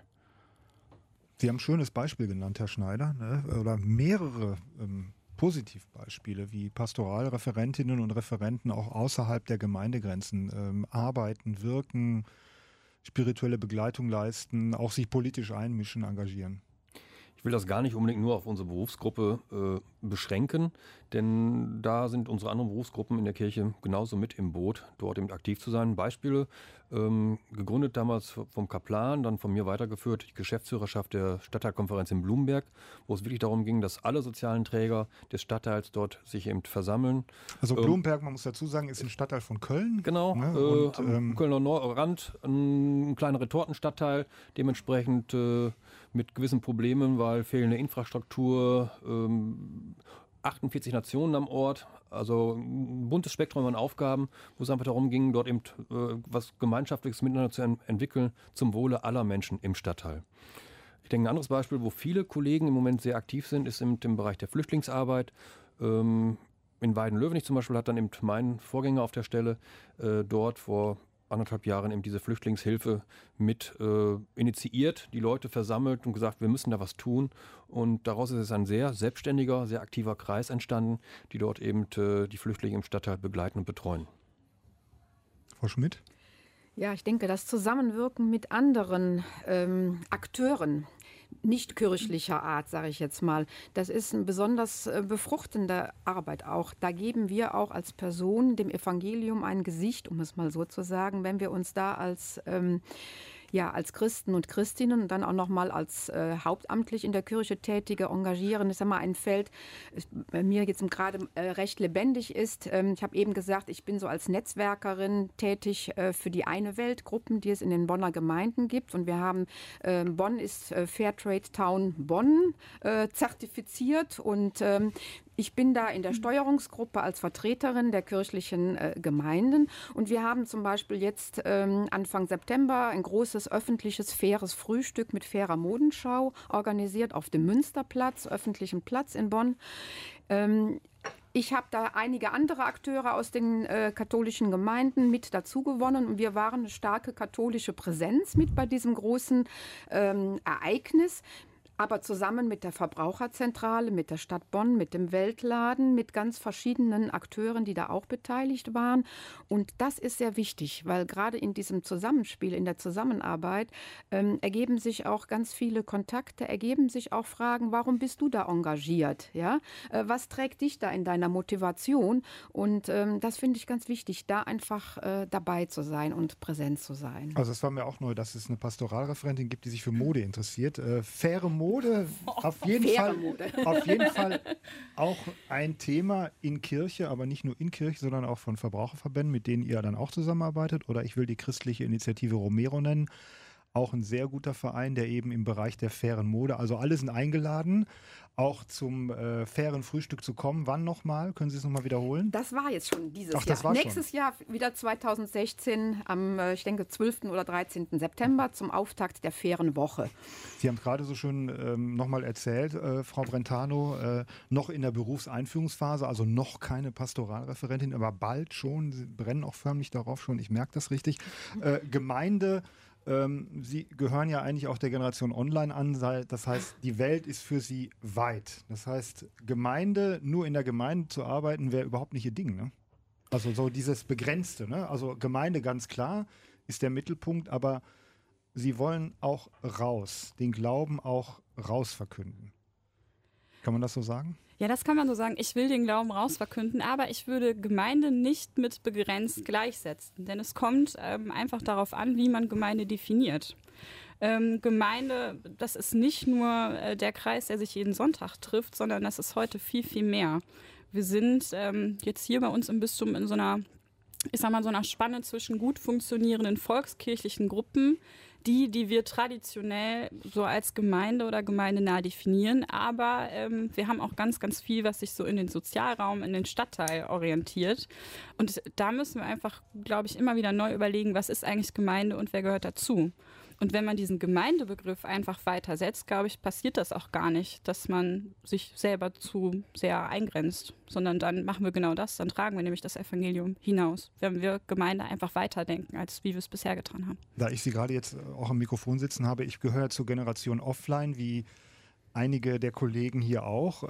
Sie haben ein schönes Beispiel genannt, Herr Schneider, ne? Oder mehrere Positivbeispiele, wie Pastoralreferentinnen und Referenten auch außerhalb der Gemeindegrenzen arbeiten, wirken, spirituelle Begleitung leisten, auch sich politisch einmischen, engagieren. Ich will das gar nicht unbedingt nur auf unsere Berufsgruppe beschränken, denn da sind unsere anderen Berufsgruppen in der Kirche genauso mit im Boot, dort eben aktiv zu sein. Beispiele, gegründet damals vom Kaplan, dann von mir weitergeführt, die Geschäftsführerschaft der Stadtteilkonferenz in Blumenberg, wo es wirklich darum ging, dass alle sozialen Träger des Stadtteils dort sich eben versammeln. Also Blumenberg, man muss dazu sagen, ist ein Stadtteil von Köln. Genau, ne? Am Kölner Rand, ein kleiner Retortenstadtteil, dementsprechend mit gewissen Problemen, weil fehlende Infrastruktur, 48 Nationen am Ort, also ein buntes Spektrum an Aufgaben, wo es einfach darum ging, dort eben was Gemeinschaftliches miteinander zu entwickeln zum Wohle aller Menschen im Stadtteil. Ich denke, ein anderes Beispiel, wo viele Kollegen im Moment sehr aktiv sind, ist im Bereich der Flüchtlingsarbeit. In Weidenlöwenich zum Beispiel hat dann eben mein Vorgänger auf der Stelle dort vor 1,5 Jahren eben diese Flüchtlingshilfe mit initiiert, die Leute versammelt und gesagt, wir müssen da was tun. Und daraus ist es ein sehr selbstständiger, sehr aktiver Kreis entstanden, die dort eben die Flüchtlinge im Stadtteil begleiten und betreuen. Frau Schmidt? Ja, ich denke, das Zusammenwirken mit anderen Akteuren, nicht kirchlicher Art, sage ich jetzt mal, das ist eine besonders befruchtende Arbeit auch. Da geben wir auch als Person dem Evangelium ein Gesicht, um es mal so zu sagen, wenn wir uns da als Christen und Christinnen und dann auch nochmal als hauptamtlich in der Kirche Tätige engagieren. Das ist einmal ein Feld, bei mir jetzt gerade recht lebendig ist. Ich habe eben gesagt, ich bin so als Netzwerkerin tätig für die Eine Welt-Gruppen, die es in den Bonner Gemeinden gibt. Und wir haben, Bonn ist Fairtrade Town Bonn zertifiziert und ich bin da in der Steuerungsgruppe als Vertreterin der kirchlichen Gemeinden und wir haben zum Beispiel jetzt Anfang September ein großes öffentliches faires Frühstück mit fairer Modenschau organisiert auf dem Münsterplatz, öffentlichen Platz in Bonn. Ich habe da einige andere Akteure aus den katholischen Gemeinden mit dazu gewonnen und wir waren eine starke katholische Präsenz mit bei diesem großen Ereignis. Aber zusammen mit der Verbraucherzentrale, mit der Stadt Bonn, mit dem Weltladen, mit ganz verschiedenen Akteuren, die da auch beteiligt waren. Und das ist sehr wichtig, weil gerade in diesem Zusammenspiel, in der Zusammenarbeit ergeben sich auch ganz viele Kontakte, ergeben sich auch Fragen, warum bist du da engagiert? Ja? Was trägt dich da in deiner Motivation? Und das finde ich ganz wichtig, da einfach dabei zu sein und präsent zu sein. Also es war mir auch neu, dass es eine Pastoralreferentin gibt, die sich für Mode interessiert. Faire Mode, auf jeden Fall auch ein Thema in Kirche, aber nicht nur in Kirche, sondern auch von Verbraucherverbänden, mit denen ihr dann auch zusammenarbeitet. Oder ich will die christliche Initiative Romero nennen. Auch ein sehr guter Verein, der eben im Bereich der fairen Mode, also alle sind eingeladen, auch zum fairen Frühstück zu kommen. Wann nochmal? Können Sie es nochmal wiederholen? Das war jetzt schon dieses Jahr. Nächstes Jahr wieder 2016 am, ich denke, 12. oder 13. September zum Auftakt der fairen Woche. Sie haben gerade so schön nochmal erzählt, Frau Brentano, noch in der Berufseinführungsphase, also noch keine Pastoralreferentin, aber bald schon. Sie brennen auch förmlich darauf schon, ich merke das richtig. Gemeinde, Sie gehören ja eigentlich auch der Generation Online an, das heißt, die Welt ist für Sie weit. Das heißt, Gemeinde, nur in der Gemeinde zu arbeiten, wäre überhaupt nicht Ihr Ding, ne? Also so dieses Begrenzte, ne? Also Gemeinde ganz klar ist der Mittelpunkt, aber Sie wollen auch raus, den Glauben auch raus verkünden. Kann man das so sagen? Ja, das kann man so sagen. Ich will den Glauben rausverkünden, aber ich würde Gemeinde nicht mit begrenzt gleichsetzen. Denn es kommt einfach darauf an, wie man Gemeinde definiert. Gemeinde, das ist nicht nur der Kreis, der sich jeden Sonntag trifft, sondern das ist heute viel, viel mehr. Wir sind jetzt hier bei uns im Bistum in so einer, ich sag mal, so einer Spanne zwischen gut funktionierenden volkskirchlichen Gruppen, die wir traditionell so als Gemeinde oder gemeindenah definieren. Aber wir haben auch ganz, ganz viel, was sich so in den Sozialraum, in den Stadtteil orientiert. Und da müssen wir einfach, glaube ich, immer wieder neu überlegen, was ist eigentlich Gemeinde und wer gehört dazu. Und wenn man diesen Gemeindebegriff einfach weitersetzt, glaube ich, passiert das auch gar nicht, dass man sich selber zu sehr eingrenzt, sondern dann machen wir genau das, dann tragen wir nämlich das Evangelium hinaus, wenn wir Gemeinde einfach weiterdenken, als wie wir es bisher getan haben. Da ich Sie gerade jetzt auch am Mikrofon sitzen habe, ich gehöre zur Generation Offline, wie einige der Kollegen hier auch.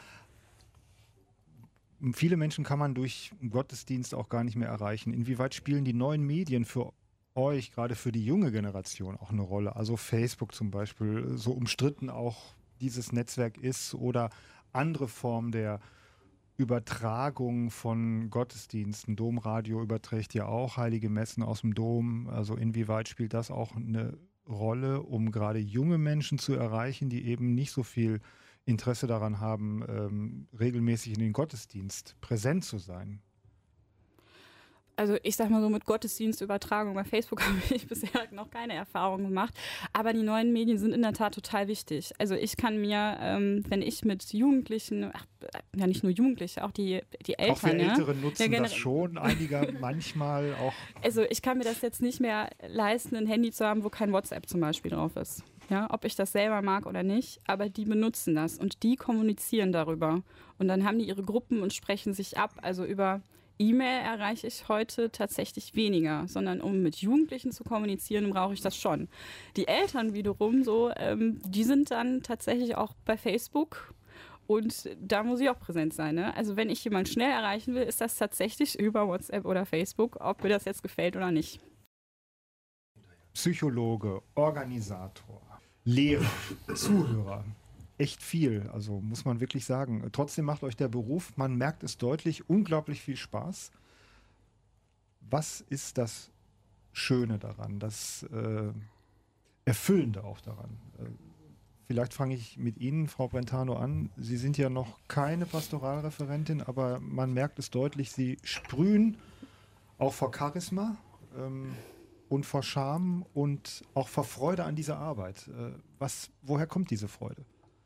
Viele Menschen kann man durch Gottesdienst auch gar nicht mehr erreichen. Inwieweit spielen die neuen Medien für euch, gerade für die junge Generation, auch eine Rolle? Also Facebook zum Beispiel, so umstritten auch dieses Netzwerk ist oder andere Formen der Übertragung von Gottesdiensten. Domradio überträgt ja auch heilige Messen aus dem Dom. Also inwieweit spielt das auch eine Rolle, um gerade junge Menschen zu erreichen, die eben nicht so viel Interesse daran haben, regelmäßig in den Gottesdienst präsent zu sein? Also ich sag mal so, mit Gottesdienstübertragung bei Facebook habe ich bisher noch keine Erfahrung gemacht. Aber die neuen Medien sind in der Tat total wichtig. Also ich kann mir, wenn ich mit Jugendlichen, ja nicht nur Jugendliche, auch die Eltern. Auch wir Ältere nutzen das schon, einiger manchmal auch. Also ich kann mir das jetzt nicht mehr leisten, ein Handy zu haben, wo kein WhatsApp zum Beispiel drauf ist. Ja, ob ich das selber mag oder nicht, aber die benutzen das und die kommunizieren darüber. Und dann haben die ihre Gruppen und sprechen sich ab, also über E-Mail erreiche ich heute tatsächlich weniger, sondern um mit Jugendlichen zu kommunizieren, brauche ich das schon. Die Eltern wiederum so, die sind dann tatsächlich auch bei Facebook und da muss ich auch präsent sein. Ne? Also wenn ich jemanden schnell erreichen will, ist das tatsächlich über WhatsApp oder Facebook, ob mir das jetzt gefällt oder nicht. Psychologe, Organisator, Lehrer, Zuhörer. Echt viel, also muss man wirklich sagen. Trotzdem macht euch der Beruf, man merkt es deutlich, unglaublich viel Spaß. Was ist das Schöne daran, das Erfüllende auch daran? Vielleicht fange ich mit Ihnen, Frau Brentano, an. Sie sind ja noch keine Pastoralreferentin, aber man merkt es deutlich, Sie sprühen auch vor Charisma und vor Charme und auch vor Freude an dieser Arbeit. Woher kommt diese Freude?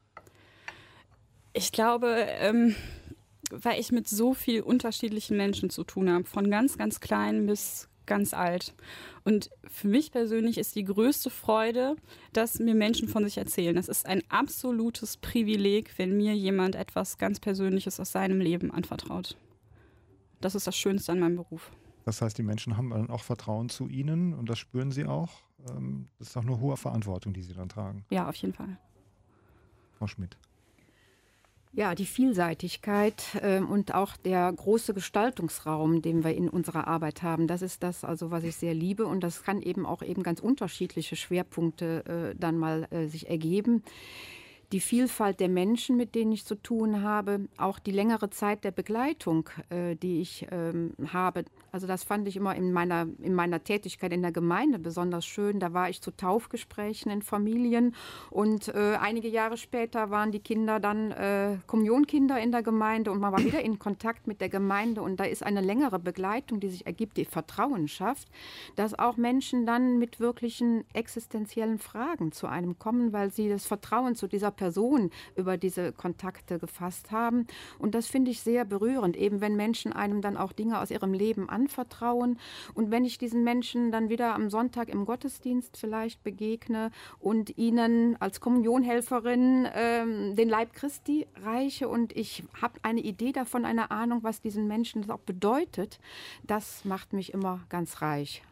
Ich glaube, weil ich mit so vielen unterschiedlichen Menschen zu tun habe, von ganz, ganz klein bis ganz alt. Und für mich persönlich ist die größte Freude, dass mir Menschen von sich erzählen. Das ist ein absolutes Privileg, wenn mir jemand etwas ganz Persönliches aus seinem Leben anvertraut. Das ist das Schönste an meinem Beruf. Das heißt, die Menschen haben dann auch Vertrauen zu Ihnen und das spüren Sie auch. Das ist auch eine hohe Verantwortung, die Sie dann tragen. Ja, auf jeden Fall. Frau Schmidt. Ja, die Vielseitigkeit und auch der große Gestaltungsraum, den wir in unserer Arbeit haben, das ist das, also was ich sehr liebe. Und das kann eben auch eben ganz unterschiedliche Schwerpunkte dann mal sich ergeben. Die Vielfalt der Menschen, mit denen ich zu tun habe, auch die längere Zeit der Begleitung, die ich habe. Also das fand ich immer in meiner Tätigkeit in der Gemeinde besonders schön. Da war ich zu Taufgesprächen in Familien und einige Jahre später waren die Kinder dann Kommunionkinder in der Gemeinde und man war wieder in Kontakt mit der Gemeinde und da ist eine längere Begleitung, die sich ergibt, die Vertrauen schafft, dass auch Menschen dann mit wirklichen existenziellen Fragen zu einem kommen, weil sie das Vertrauen zu dieser Person über diese Kontakte gefasst haben. Und das finde ich sehr berührend, eben wenn Menschen einem dann auch Dinge aus ihrem Leben anvertrauen. Und wenn ich diesen Menschen dann wieder am Sonntag im Gottesdienst vielleicht begegne und ihnen als Kommunionhelferin den Leib Christi reiche und ich habe eine Idee davon, eine Ahnung, was diesen Menschen das auch bedeutet, das macht mich immer ganz reich.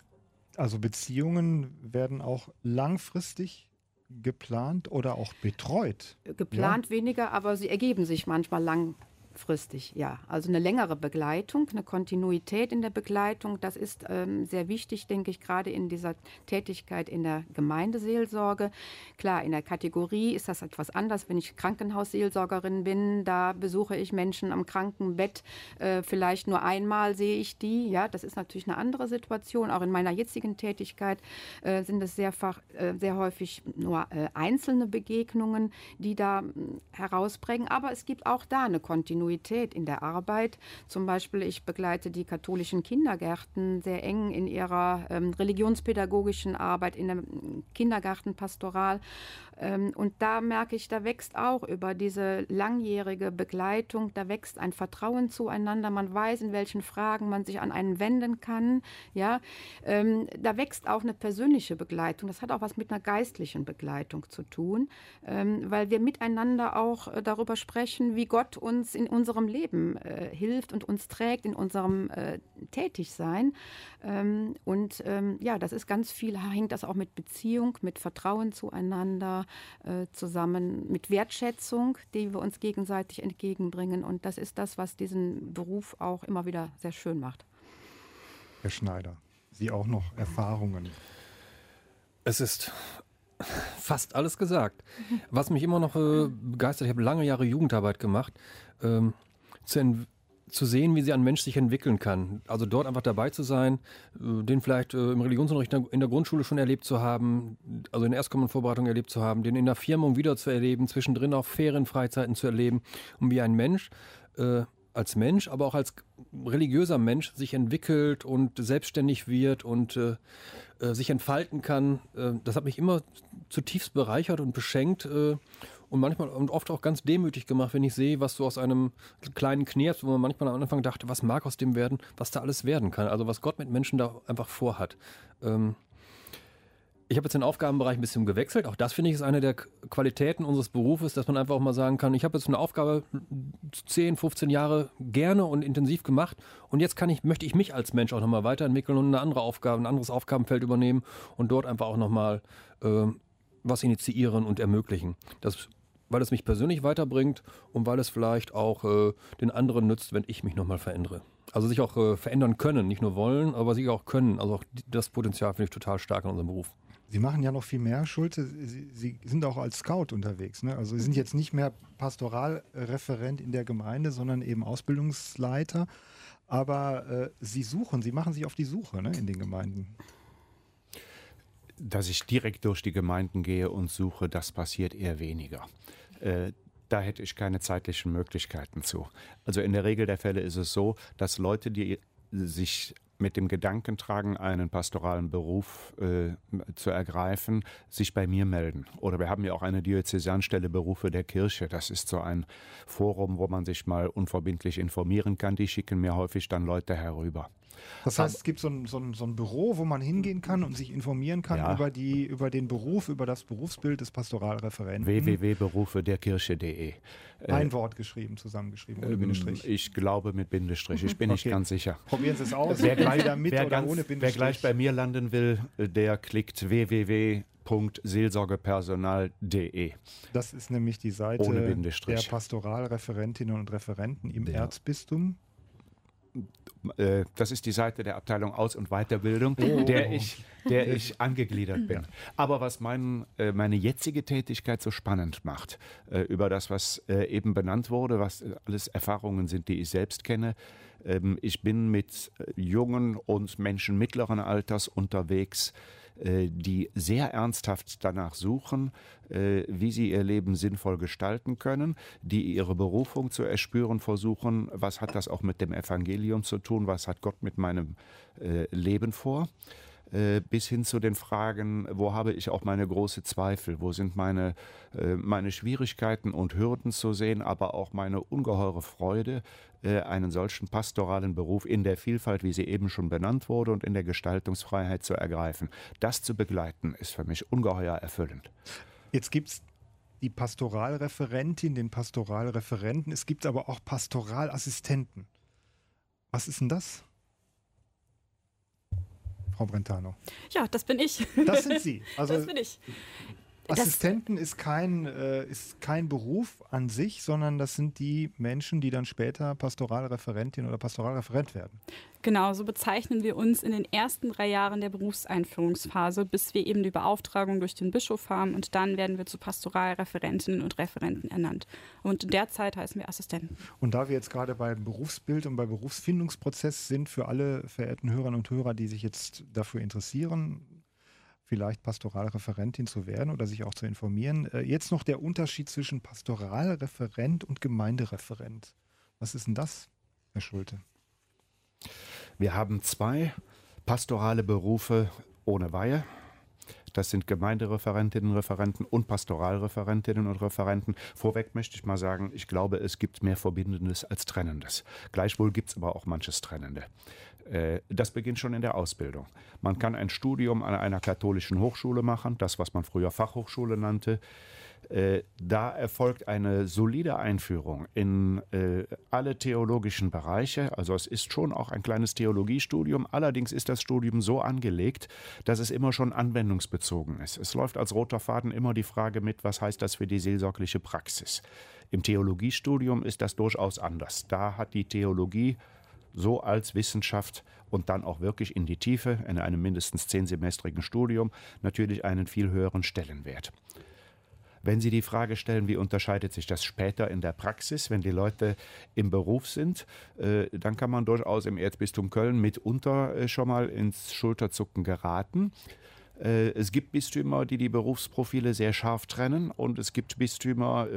Also Beziehungen werden auch langfristig geplant oder auch betreut? Geplant weniger, aber sie ergeben sich manchmal langfristig, ja. Also eine längere Begleitung, eine Kontinuität in der Begleitung, das ist sehr wichtig, denke ich, gerade in dieser Tätigkeit in der Gemeindeseelsorge. Klar, in der Kategorie ist das etwas anders. Wenn ich Krankenhausseelsorgerin bin, da besuche ich Menschen am Krankenbett, vielleicht nur einmal sehe ich die. Ja, das ist natürlich eine andere Situation. Auch in meiner jetzigen Tätigkeit sind es sehr häufig nur einzelne Begegnungen, die da herausbringen. Aber es gibt auch da eine Kontinuität in der Arbeit. Zum Beispiel, ich begleite die katholischen Kindergärten sehr eng in ihrer religionspädagogischen Arbeit, in der Kindergartenpastoral. Und da merke ich, da wächst auch über diese langjährige Begleitung, da wächst ein Vertrauen zueinander. Man weiß, in welchen Fragen man sich an einen wenden kann. Ja? Da wächst auch eine persönliche Begleitung. Das hat auch was mit einer geistlichen Begleitung zu tun, weil wir miteinander auch darüber sprechen, wie Gott uns in unserem Leben hilft und uns trägt in unserem Tätigsein. Ja, das ist ganz viel, hängt das auch mit Beziehung, mit Vertrauen zueinander zusammen, mit Wertschätzung, die wir uns gegenseitig entgegenbringen. Und das ist das, was diesen Beruf auch immer wieder sehr schön macht. Herr Schneider, Sie auch noch Erfahrungen? Es ist fast alles gesagt. Was mich immer noch begeistert, ich habe lange Jahre Jugendarbeit gemacht, zu sehen, wie ein Mensch sich entwickeln kann. Also dort einfach dabei zu sein, den vielleicht im Religionsunterricht in der Grundschule schon erlebt zu haben, also in der Erstkommunionvorbereitung erlebt zu haben, den in der Firmung wieder zu erleben, zwischendrin auch Ferienfreizeiten zu erleben und wie ein Mensch als Mensch, aber auch als religiöser Mensch sich entwickelt und selbstständig wird und sich entfalten kann. Das hat mich immer zutiefst bereichert und beschenkt und manchmal und oft auch ganz demütig gemacht, wenn ich sehe, was so aus einem kleinen Knirps, wo man manchmal am Anfang dachte, was mag aus dem werden, was da alles werden kann. Also was Gott mit Menschen da einfach vorhat. Ich habe jetzt den Aufgabenbereich ein bisschen gewechselt. Auch das, finde ich, ist eine der Qualitäten unseres Berufes, dass man einfach auch mal sagen kann, ich habe jetzt eine Aufgabe 10, 15 Jahre gerne und intensiv gemacht und jetzt möchte ich mich als Mensch auch nochmal weiterentwickeln und eine andere Aufgabe, ein anderes Aufgabenfeld übernehmen und dort einfach auch nochmal was initiieren und ermöglichen. Weil es mich persönlich weiterbringt und weil es vielleicht auch den anderen nützt, wenn ich mich nochmal verändere. Also sich auch verändern können, nicht nur wollen, aber sich auch können. Also auch das Potenzial finde ich total stark in unserem Beruf. Sie machen ja noch viel mehr, Schulte. Sie sind auch als Scout unterwegs, ne? Also Sie sind jetzt nicht mehr Pastoralreferent in der Gemeinde, sondern eben Ausbildungsleiter. Aber Sie machen sich auf die Suche, ne, in den Gemeinden. Dass ich direkt durch die Gemeinden gehe und suche, das passiert eher weniger. Da hätte ich keine zeitlichen Möglichkeiten zu. Also in der Regel der Fälle ist es so, dass Leute, die sich mit dem Gedanken tragen, einen pastoralen Beruf zu ergreifen, sich bei mir melden. Oder wir haben ja auch eine Diözesanstelle Berufe der Kirche. Das ist so ein Forum, wo man sich mal unverbindlich informieren kann. Die schicken mir häufig dann Leute herüber. Das heißt, es gibt so ein Büro, wo man hingehen kann und sich informieren kann über den Beruf, über das Berufsbild des Pastoralreferenten. www.berufederkirche.de. Ein Wort geschrieben, zusammengeschrieben, ohne Bindestrich. Ich glaube mit Bindestrich, ich bin nicht ganz sicher. Probieren Sie es aus, wer wer gleich bei mir landen will, der klickt www.seelsorgepersonal.de. Das ist nämlich die Seite der Pastoralreferentinnen und Referenten im Erzbistum. Das ist die Seite der Abteilung Aus- und Weiterbildung, der ich angegliedert bin. Aber was meine jetzige Tätigkeit so spannend macht, über das, was eben benannt wurde, was alles Erfahrungen sind, die ich selbst kenne. Ich bin mit jungen und Menschen mittleren Alters unterwegs, die sehr ernsthaft danach suchen, wie sie ihr Leben sinnvoll gestalten können, die ihre Berufung zu erspüren versuchen, was hat das auch mit dem Evangelium zu tun, was hat Gott mit meinem Leben vor, bis hin zu den Fragen, wo habe ich auch meine großen Zweifel, wo sind meine Schwierigkeiten und Hürden zu sehen, aber auch meine ungeheure Freude, einen solchen pastoralen Beruf in der Vielfalt, wie sie eben schon benannt wurde, und in der Gestaltungsfreiheit zu ergreifen. Das zu begleiten, ist für mich ungeheuer erfüllend. Jetzt gibt es die Pastoralreferentin, den Pastoralreferenten, es gibt aber auch Pastoralassistenten. Was ist denn das? Frau Brentano. Ja, das bin ich. Das sind Sie. Also das bin ich. Assistenten ist kein Beruf an sich, sondern das sind die Menschen, die dann später Pastoralreferentin oder Pastoralreferent werden. Genau, so bezeichnen wir uns in den ersten 3 Jahren der Berufseinführungsphase, bis wir eben die Beauftragung durch den Bischof haben und dann werden wir zu Pastoralreferentinnen und Referenten ernannt. Und in der Zeit heißen wir Assistenten. Und da wir jetzt gerade beim Berufsbild und beim Berufsfindungsprozess sind, für alle verehrten Hörerinnen und Hörer, die sich jetzt dafür interessieren, vielleicht Pastoralreferentin zu werden oder sich auch zu informieren. Jetzt noch der Unterschied zwischen Pastoralreferent und Gemeindereferent. Was ist denn das, Herr Schulte? Wir haben 2 pastorale Berufe ohne Weihe. Das sind Gemeindereferentinnen, Referenten und Pastoralreferentinnen und Referenten. Vorweg möchte ich mal sagen, ich glaube, es gibt mehr Verbindendes als Trennendes. Gleichwohl gibt es aber auch manches Trennende. Das beginnt schon in der Ausbildung. Man kann ein Studium an einer katholischen Hochschule machen, das, was man früher Fachhochschule nannte. Da erfolgt eine solide Einführung in alle theologischen Bereiche. Also es ist schon auch ein kleines Theologiestudium. Allerdings ist das Studium so angelegt, dass es immer schon anwendungsbezogen ist. Es läuft als roter Faden immer die Frage mit, was heißt das für die seelsorgliche Praxis? Im Theologiestudium ist das durchaus anders. Da hat die Theologie so als Wissenschaft und dann auch wirklich in die Tiefe, in einem mindestens 10-semestrigen Studium, natürlich einen viel höheren Stellenwert. Wenn Sie die Frage stellen, wie unterscheidet sich das später in der Praxis, wenn die Leute im Beruf sind, dann kann man durchaus im Erzbistum Köln mitunter schon mal ins Schulterzucken geraten. Es gibt Bistümer, die die Berufsprofile sehr scharf trennen, und es gibt Bistümer,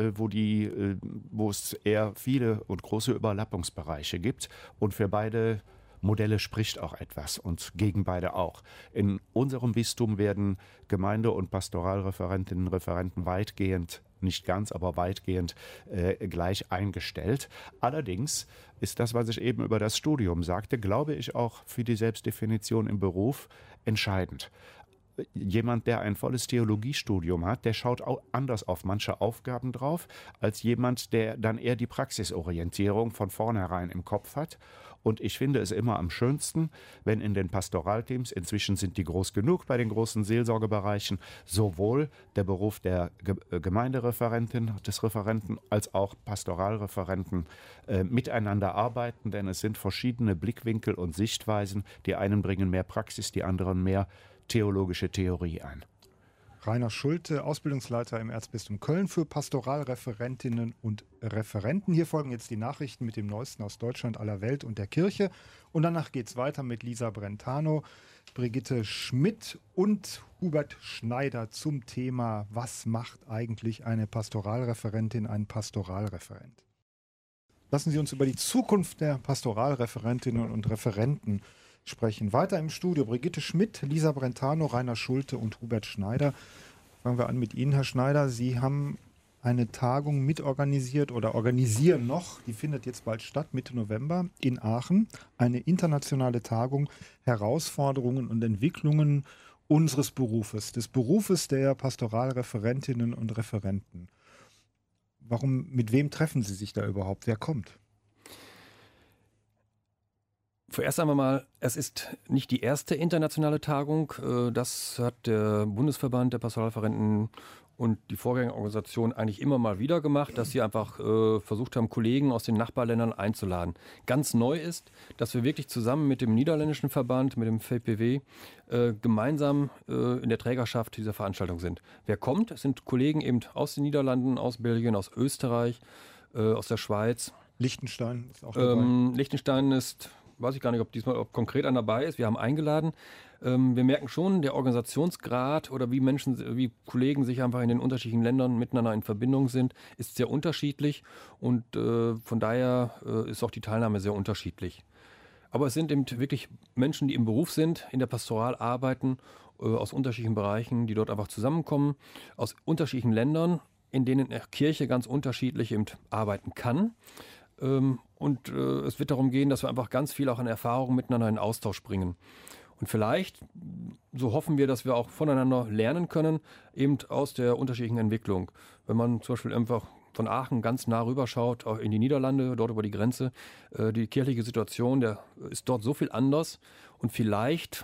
wo es eher viele und große Überlappungsbereiche gibt, und für beide Modelle spricht auch etwas und gegen beide auch. In unserem Bistum werden Gemeinde- und Pastoralreferentinnen und Referenten weitgehend, nicht ganz, aber weitgehend gleich eingestellt. Allerdings ist das, was ich eben über das Studium sagte, glaube ich, auch für die Selbstdefinition im Beruf entscheidend. Jemand, der ein volles Theologiestudium hat, der schaut auch anders auf manche Aufgaben drauf, als jemand, der dann eher die Praxisorientierung von vornherein im Kopf hat. Und ich finde es immer am schönsten, wenn in den Pastoralteams, inzwischen sind die groß genug bei den großen Seelsorgebereichen, sowohl der Beruf der Gemeindereferentin, des Referenten, als auch Pastoralreferenten miteinander arbeiten, denn es sind verschiedene Blickwinkel und Sichtweisen. Die einen bringen mehr Praxis, die anderen mehr theologische Theorie ein. Rainer Schulte, Ausbildungsleiter im Erzbistum Köln für Pastoralreferentinnen und Referenten. Hier folgen jetzt die Nachrichten mit dem Neuesten aus Deutschland, aller Welt und der Kirche. Und danach geht es weiter mit Lisa Brentano, Brigitte Schmidt und Hubert Schneider zum Thema: Was macht eigentlich eine Pastoralreferentin, ein Pastoralreferent? Lassen Sie uns über die Zukunft der Pastoralreferentinnen und Referenten sprechen. Weiter im Studio Brigitte Schmidt, Lisa Brentano, Rainer Schulte und Hubert Schneider. Fangen wir an mit Ihnen, Herr Schneider. Sie haben eine Tagung mitorganisiert oder organisieren noch, die findet jetzt bald statt, Mitte November in Aachen. Eine internationale Tagung, Herausforderungen und Entwicklungen unseres Berufes, des Berufes der Pastoralreferentinnen und Referenten. Mit wem treffen Sie sich da überhaupt? Wer kommt? Vorerst einmal mal, es ist nicht die erste internationale Tagung. Das hat der Bundesverband der Pastoralreferenten und die Vorgängerorganisation eigentlich immer mal wieder gemacht, dass sie einfach versucht haben, Kollegen aus den Nachbarländern einzuladen. Ganz neu ist, dass wir wirklich zusammen mit dem niederländischen Verband, mit dem VPW, gemeinsam in der Trägerschaft dieser Veranstaltung sind. Wer kommt? Es sind Kollegen eben aus den Niederlanden, aus Belgien, aus Österreich, aus der Schweiz. Liechtenstein ist auch dabei. Liechtenstein ist... weiß ich gar nicht, ob diesmal konkret einer dabei ist. Wir haben eingeladen. Wir merken schon, der Organisationsgrad oder wie Kollegen sich einfach in den unterschiedlichen Ländern miteinander in Verbindung sind, ist sehr unterschiedlich, und von daher ist auch die Teilnahme sehr unterschiedlich. Aber es sind eben wirklich Menschen, die im Beruf sind, in der Pastoral arbeiten, aus unterschiedlichen Bereichen, die dort einfach zusammenkommen, aus unterschiedlichen Ländern, in denen Kirche ganz unterschiedlich eben arbeiten kann. Und es wird darum gehen, dass wir einfach ganz viel auch an Erfahrungen miteinander in Austausch bringen. Und vielleicht, so hoffen wir, dass wir auch voneinander lernen können, eben aus der unterschiedlichen Entwicklung. Wenn man zum Beispiel einfach von Aachen ganz nah rüberschaut, auch in die Niederlande, dort über die Grenze, die kirchliche Situation, der ist dort so viel anders, und vielleicht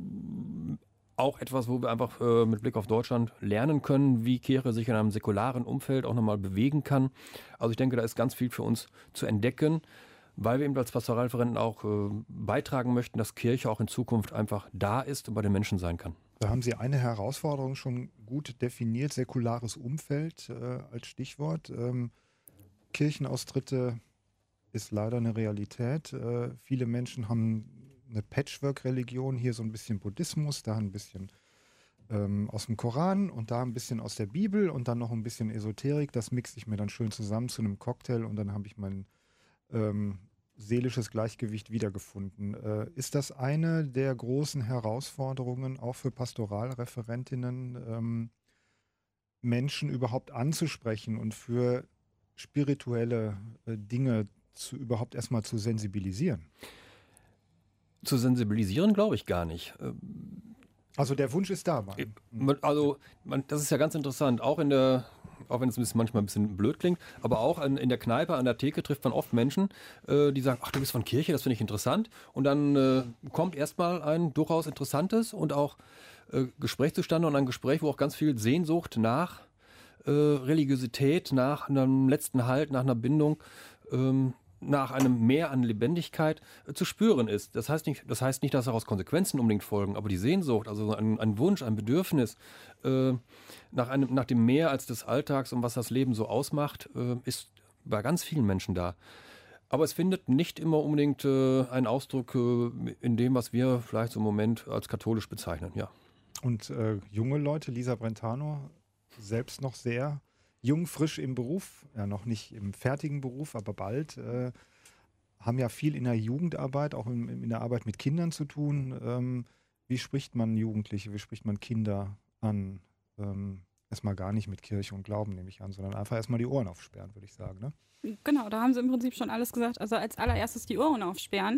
auch etwas, wo wir einfach mit Blick auf Deutschland lernen können, wie Kirche sich in einem säkularen Umfeld auch nochmal bewegen kann. Also ich denke, da ist ganz viel für uns zu entdecken, weil wir eben als Pastoralreferenten auch beitragen möchten, dass Kirche auch in Zukunft einfach da ist und bei den Menschen sein kann. Da haben Sie eine Herausforderung schon gut definiert, säkulares Umfeld als Stichwort. Kirchenaustritte ist leider eine Realität. Viele Menschen haben eine Patchwork-Religion, hier so ein bisschen Buddhismus, da ein bisschen aus dem Koran und da ein bisschen aus der Bibel und dann noch ein bisschen Esoterik. Das mixe ich mir dann schön zusammen zu einem Cocktail, und dann habe ich mein seelisches Gleichgewicht wiedergefunden. Ist das eine der großen Herausforderungen auch für Pastoralreferentinnen, Menschen überhaupt anzusprechen und für spirituelle Dinge überhaupt erstmal zu sensibilisieren? Zu sensibilisieren glaube ich gar nicht. Also der Wunsch ist da. Das ist ja ganz interessant. Auch wenn es manchmal ein bisschen blöd klingt, aber auch in der Kneipe, an der Theke trifft man oft Menschen, die sagen, ach, du bist von Kirche, das finde ich interessant. Und dann kommt erstmal ein durchaus interessantes und auch Gespräch zustande, und ein Gespräch, wo auch ganz viel Sehnsucht nach Religiosität, nach einem letzten Halt, nach einer Bindung nach einem Mehr an Lebendigkeit zu spüren ist. Das heißt nicht, dass daraus Konsequenzen unbedingt folgen, aber die Sehnsucht, also ein Wunsch, ein Bedürfnis nach dem Mehr als des Alltags und was das Leben so ausmacht, ist bei ganz vielen Menschen da. Aber es findet nicht immer unbedingt einen Ausdruck in dem, was wir vielleicht so im Moment als katholisch bezeichnen, ja. Und junge Leute, Lisa Brentano, selbst noch sehr jung, frisch im Beruf, ja noch nicht im fertigen Beruf, aber bald, haben ja viel in der Jugendarbeit, auch in der Arbeit mit Kindern zu tun. Wie spricht man Jugendliche, wie spricht man Kinder an? Erstmal gar nicht mit Kirche und Glauben, nehme ich an, sondern einfach erstmal die Ohren aufsperren, würde ich sagen, ne? Genau, da haben sie im Prinzip schon alles gesagt. Also als allererstes die Ohren aufsperren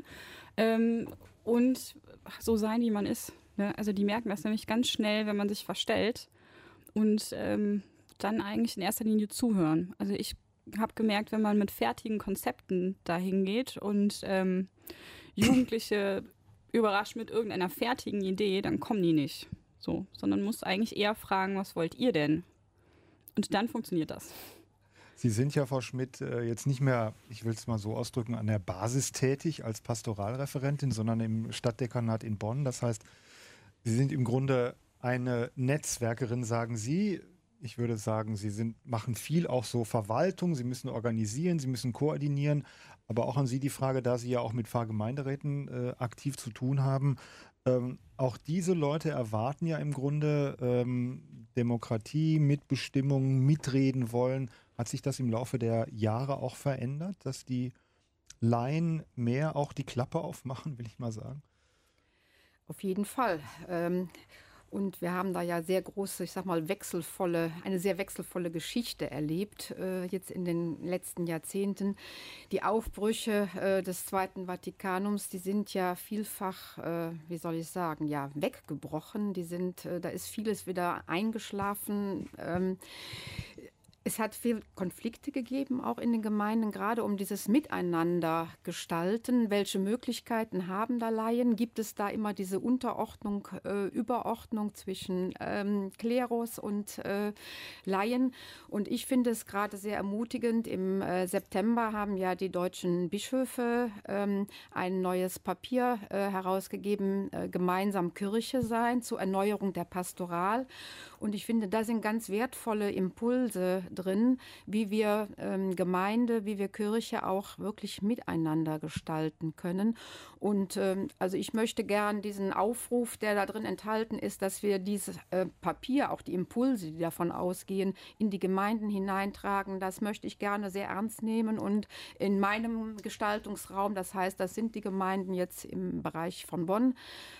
und so sein, wie man ist. Ne? Also die merken das nämlich ganz schnell, wenn man sich verstellt und dann eigentlich in erster Linie zuhören. Also ich habe gemerkt, wenn man mit fertigen Konzepten dahin geht und Jugendliche überrascht mit irgendeiner fertigen Idee, dann kommen die nicht. So, sondern muss eigentlich eher fragen, was wollt ihr denn? Und dann funktioniert das. Sie sind ja, Frau Schmidt, jetzt nicht mehr, ich will es mal so ausdrücken, an der Basis tätig als Pastoralreferentin, sondern im Stadtdekanat in Bonn. Das heißt, Sie sind im Grunde eine Netzwerkerin, sagen Sie. Ich würde sagen, Sie machen viel auch so Verwaltung, Sie müssen organisieren, Sie müssen koordinieren. Aber auch an Sie die Frage, da Sie ja auch mit Pfarrgemeinderäten aktiv zu tun haben. Auch diese Leute erwarten ja im Grunde Demokratie, Mitbestimmung, mitreden wollen. Hat sich das im Laufe der Jahre auch verändert, dass die Laien mehr auch die Klappe aufmachen, will ich mal sagen? Auf jeden Fall. Und wir haben da ja sehr große, ich sag mal, eine sehr wechselvolle Geschichte erlebt, jetzt in den letzten Jahrzehnten. Die Aufbrüche des Zweiten Vatikanums, die sind ja vielfach, wie soll ich sagen, ja, weggebrochen. Da ist vieles wieder eingeschlafen. Es hat viel Konflikte gegeben, auch in den Gemeinden, gerade um dieses Miteinander gestalten. Welche Möglichkeiten haben da Laien? Gibt es da immer diese Unterordnung, Überordnung zwischen Klerus und Laien? Und ich finde es gerade sehr ermutigend. Im September haben ja die deutschen Bischöfe ein neues Papier herausgegeben, gemeinsam Kirche sein, zur Erneuerung der Pastoral. Und ich finde, da sind ganz wertvolle Impulse drin, wie wir Gemeinde, wie wir Kirche auch wirklich miteinander gestalten können. Und also ich möchte gern diesen Aufruf, der da drin enthalten ist, dass wir dieses Papier, auch die Impulse, die davon ausgehen, in die Gemeinden hineintragen, das möchte ich gerne sehr ernst nehmen und in meinem Gestaltungsraum, das heißt, das sind die Gemeinden jetzt im Bereich von Bonn,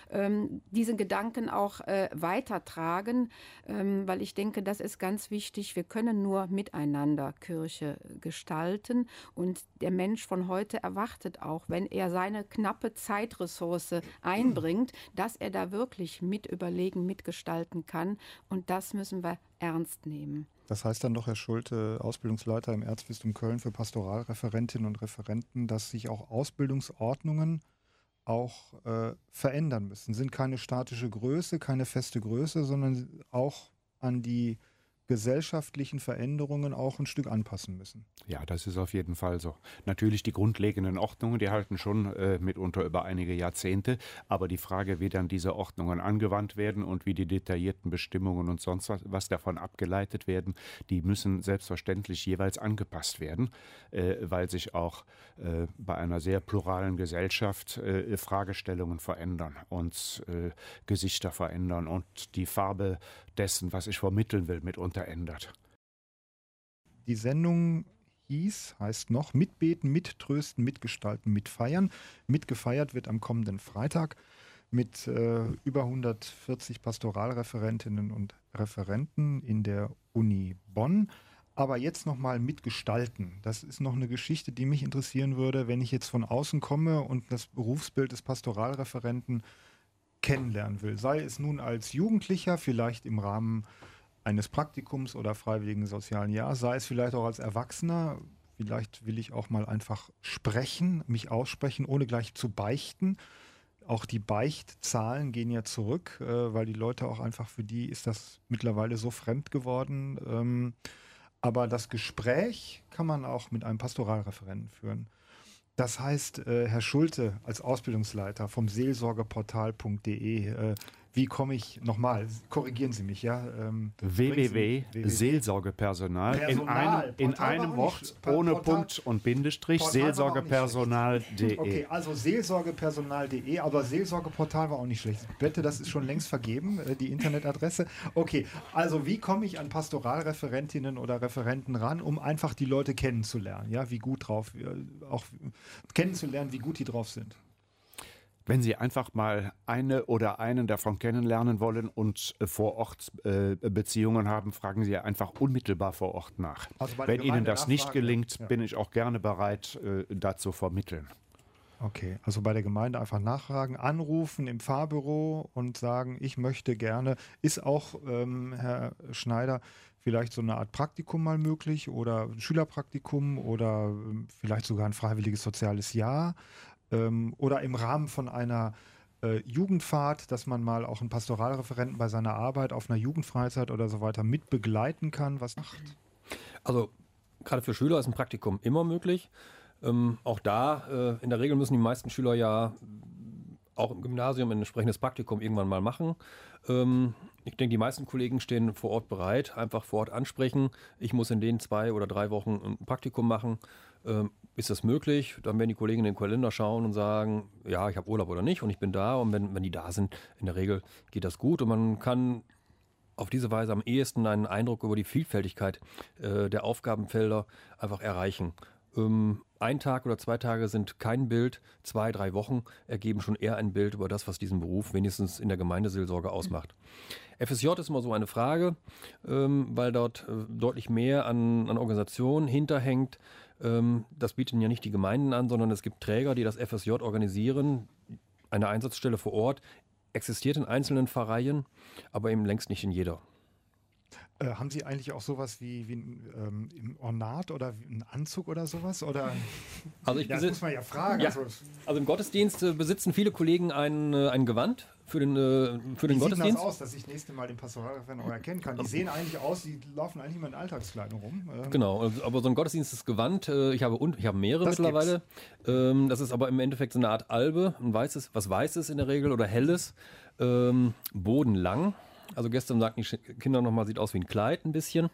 diesen Gedanken auch weitertragen, weil ich denke, das ist ganz wichtig. Wir können nur miteinander Kirche gestalten und der Mensch von heute erwartet auch, wenn er seine knappe Zeitressource einbringt, dass er da wirklich mit überlegen, mitgestalten kann und das müssen wir ernst nehmen. Das heißt dann doch, Herr Schulte, Ausbildungsleiter im Erzbistum Köln für Pastoralreferentinnen und Referenten, dass sich auch Ausbildungsordnungen auch verändern müssen. Sind keine statische Größe, keine feste Größe, sondern auch an die gesellschaftlichen Veränderungen auch ein Stück anpassen müssen. Ja, das ist auf jeden Fall so. Natürlich die grundlegenden Ordnungen, die halten schon mitunter über einige Jahrzehnte, aber die Frage, wie dann diese Ordnungen angewandt werden und wie die detaillierten Bestimmungen und sonst was davon abgeleitet werden, die müssen selbstverständlich jeweils angepasst werden, weil sich auch bei einer sehr pluralen Gesellschaft Fragestellungen verändern und Gesichter verändern und die Farbe dessen, was ich vermitteln will, mitunter ändert. Die Sendung heißt noch Mitbeten, Mittrösten, Mitgestalten, Mitfeiern. Mitgefeiert wird am kommenden Freitag mit über 140 Pastoralreferentinnen und Referenten in der Uni Bonn. Aber jetzt nochmal mitgestalten. Das ist noch eine Geschichte, die mich interessieren würde, wenn ich jetzt von außen komme und das Berufsbild des Pastoralreferenten kennenlernen will. Sei es nun als Jugendlicher, vielleicht im Rahmen eines Praktikums oder freiwilligen sozialen Jahres, sei es vielleicht auch als Erwachsener. Vielleicht will ich auch mal einfach sprechen, mich aussprechen, ohne gleich zu beichten. Auch die Beichtzahlen gehen ja zurück, weil die Leute auch einfach, für die ist das mittlerweile so fremd geworden. Aber das Gespräch kann man auch mit einem Pastoralreferenten führen. Das heißt, Herr Schulte als Ausbildungsleiter vom seelsorgeportal.de, wie komme ich, nochmal, korrigieren Sie mich, ja? www.seelsorgepersonal in einem Wort, ohne Punkt und Bindestrich, seelsorgepersonal.de. Okay, also seelsorgepersonal.de, aber Seelsorgeportal war auch nicht schlecht. Ich wette, das ist schon längst vergeben, die Internetadresse. Okay, also wie komme ich an Pastoralreferentinnen oder Referenten ran, um einfach die Leute kennenzulernen, ja, wie gut drauf, auch kennenzulernen, wie gut die drauf sind? Wenn Sie einfach mal eine oder einen davon kennenlernen wollen und vor Ort Beziehungen haben, fragen Sie einfach unmittelbar vor Ort nach. Also wenn Ihnen das nicht gelingt, bin ich auch gerne bereit, da zu vermitteln. Okay, also bei der Gemeinde einfach nachfragen, anrufen im Pfarrbüro und sagen, ich möchte gerne, ist auch, Herr Schneider, vielleicht so eine Art Praktikum mal möglich oder ein Schülerpraktikum oder vielleicht sogar ein freiwilliges soziales Jahr? Oder im Rahmen von einer Jugendfahrt, dass man mal auch einen Pastoralreferenten bei seiner Arbeit auf einer Jugendfreizeit oder so weiter mit begleiten kann. Was macht? Also gerade für Schüler ist ein Praktikum immer möglich. Auch da, in der Regel müssen die meisten Schüler ja auch im Gymnasium ein entsprechendes Praktikum irgendwann mal machen. Ich denke, die meisten Kollegen stehen vor Ort bereit, einfach vor Ort ansprechen. Ich muss in den 2 oder 3 Wochen ein Praktikum machen. Ist das möglich? Dann werden die Kollegen in den Kalender schauen und sagen, ja, ich habe Urlaub oder nicht und ich bin da. Und wenn die da sind, in der Regel geht das gut und man kann auf diese Weise am ehesten einen Eindruck über die Vielfältigkeit der Aufgabenfelder einfach erreichen. 1 Tag oder 2 Tage sind kein Bild, 2, 3 Wochen ergeben schon eher ein Bild über das, was diesen Beruf wenigstens in der Gemeindeseelsorge ausmacht. FSJ ist immer so eine Frage, weil dort deutlich mehr an Organisation hinterhängt. Das bieten ja nicht die Gemeinden an, sondern es gibt Träger, die das FSJ organisieren. Eine Einsatzstelle vor Ort existiert in einzelnen Pfarreien, aber eben längst nicht in jeder. Haben Sie eigentlich auch sowas wie ein Ornat oder einen Anzug oder sowas? Oder? Also das muss man ja fragen. Ja, also im Gottesdienst besitzen viele Kollegen ein Gewand für den Gottesdienst. Wie sieht das aus, dass ich das nächste Mal den Pastoralreferenten auch erkennen kann? Die sehen eigentlich aus, die laufen eigentlich immer in Alltagskleidung rum. Genau, aber so ein Gottesdienstes-Gewand, ich habe mehrere das mittlerweile. Das ist aber im Endeffekt so eine Art Albe, was Weißes in der Regel oder Helles, bodenlang. Also gestern sagten die Kinder nochmal, sieht aus wie ein Kleid ein bisschen.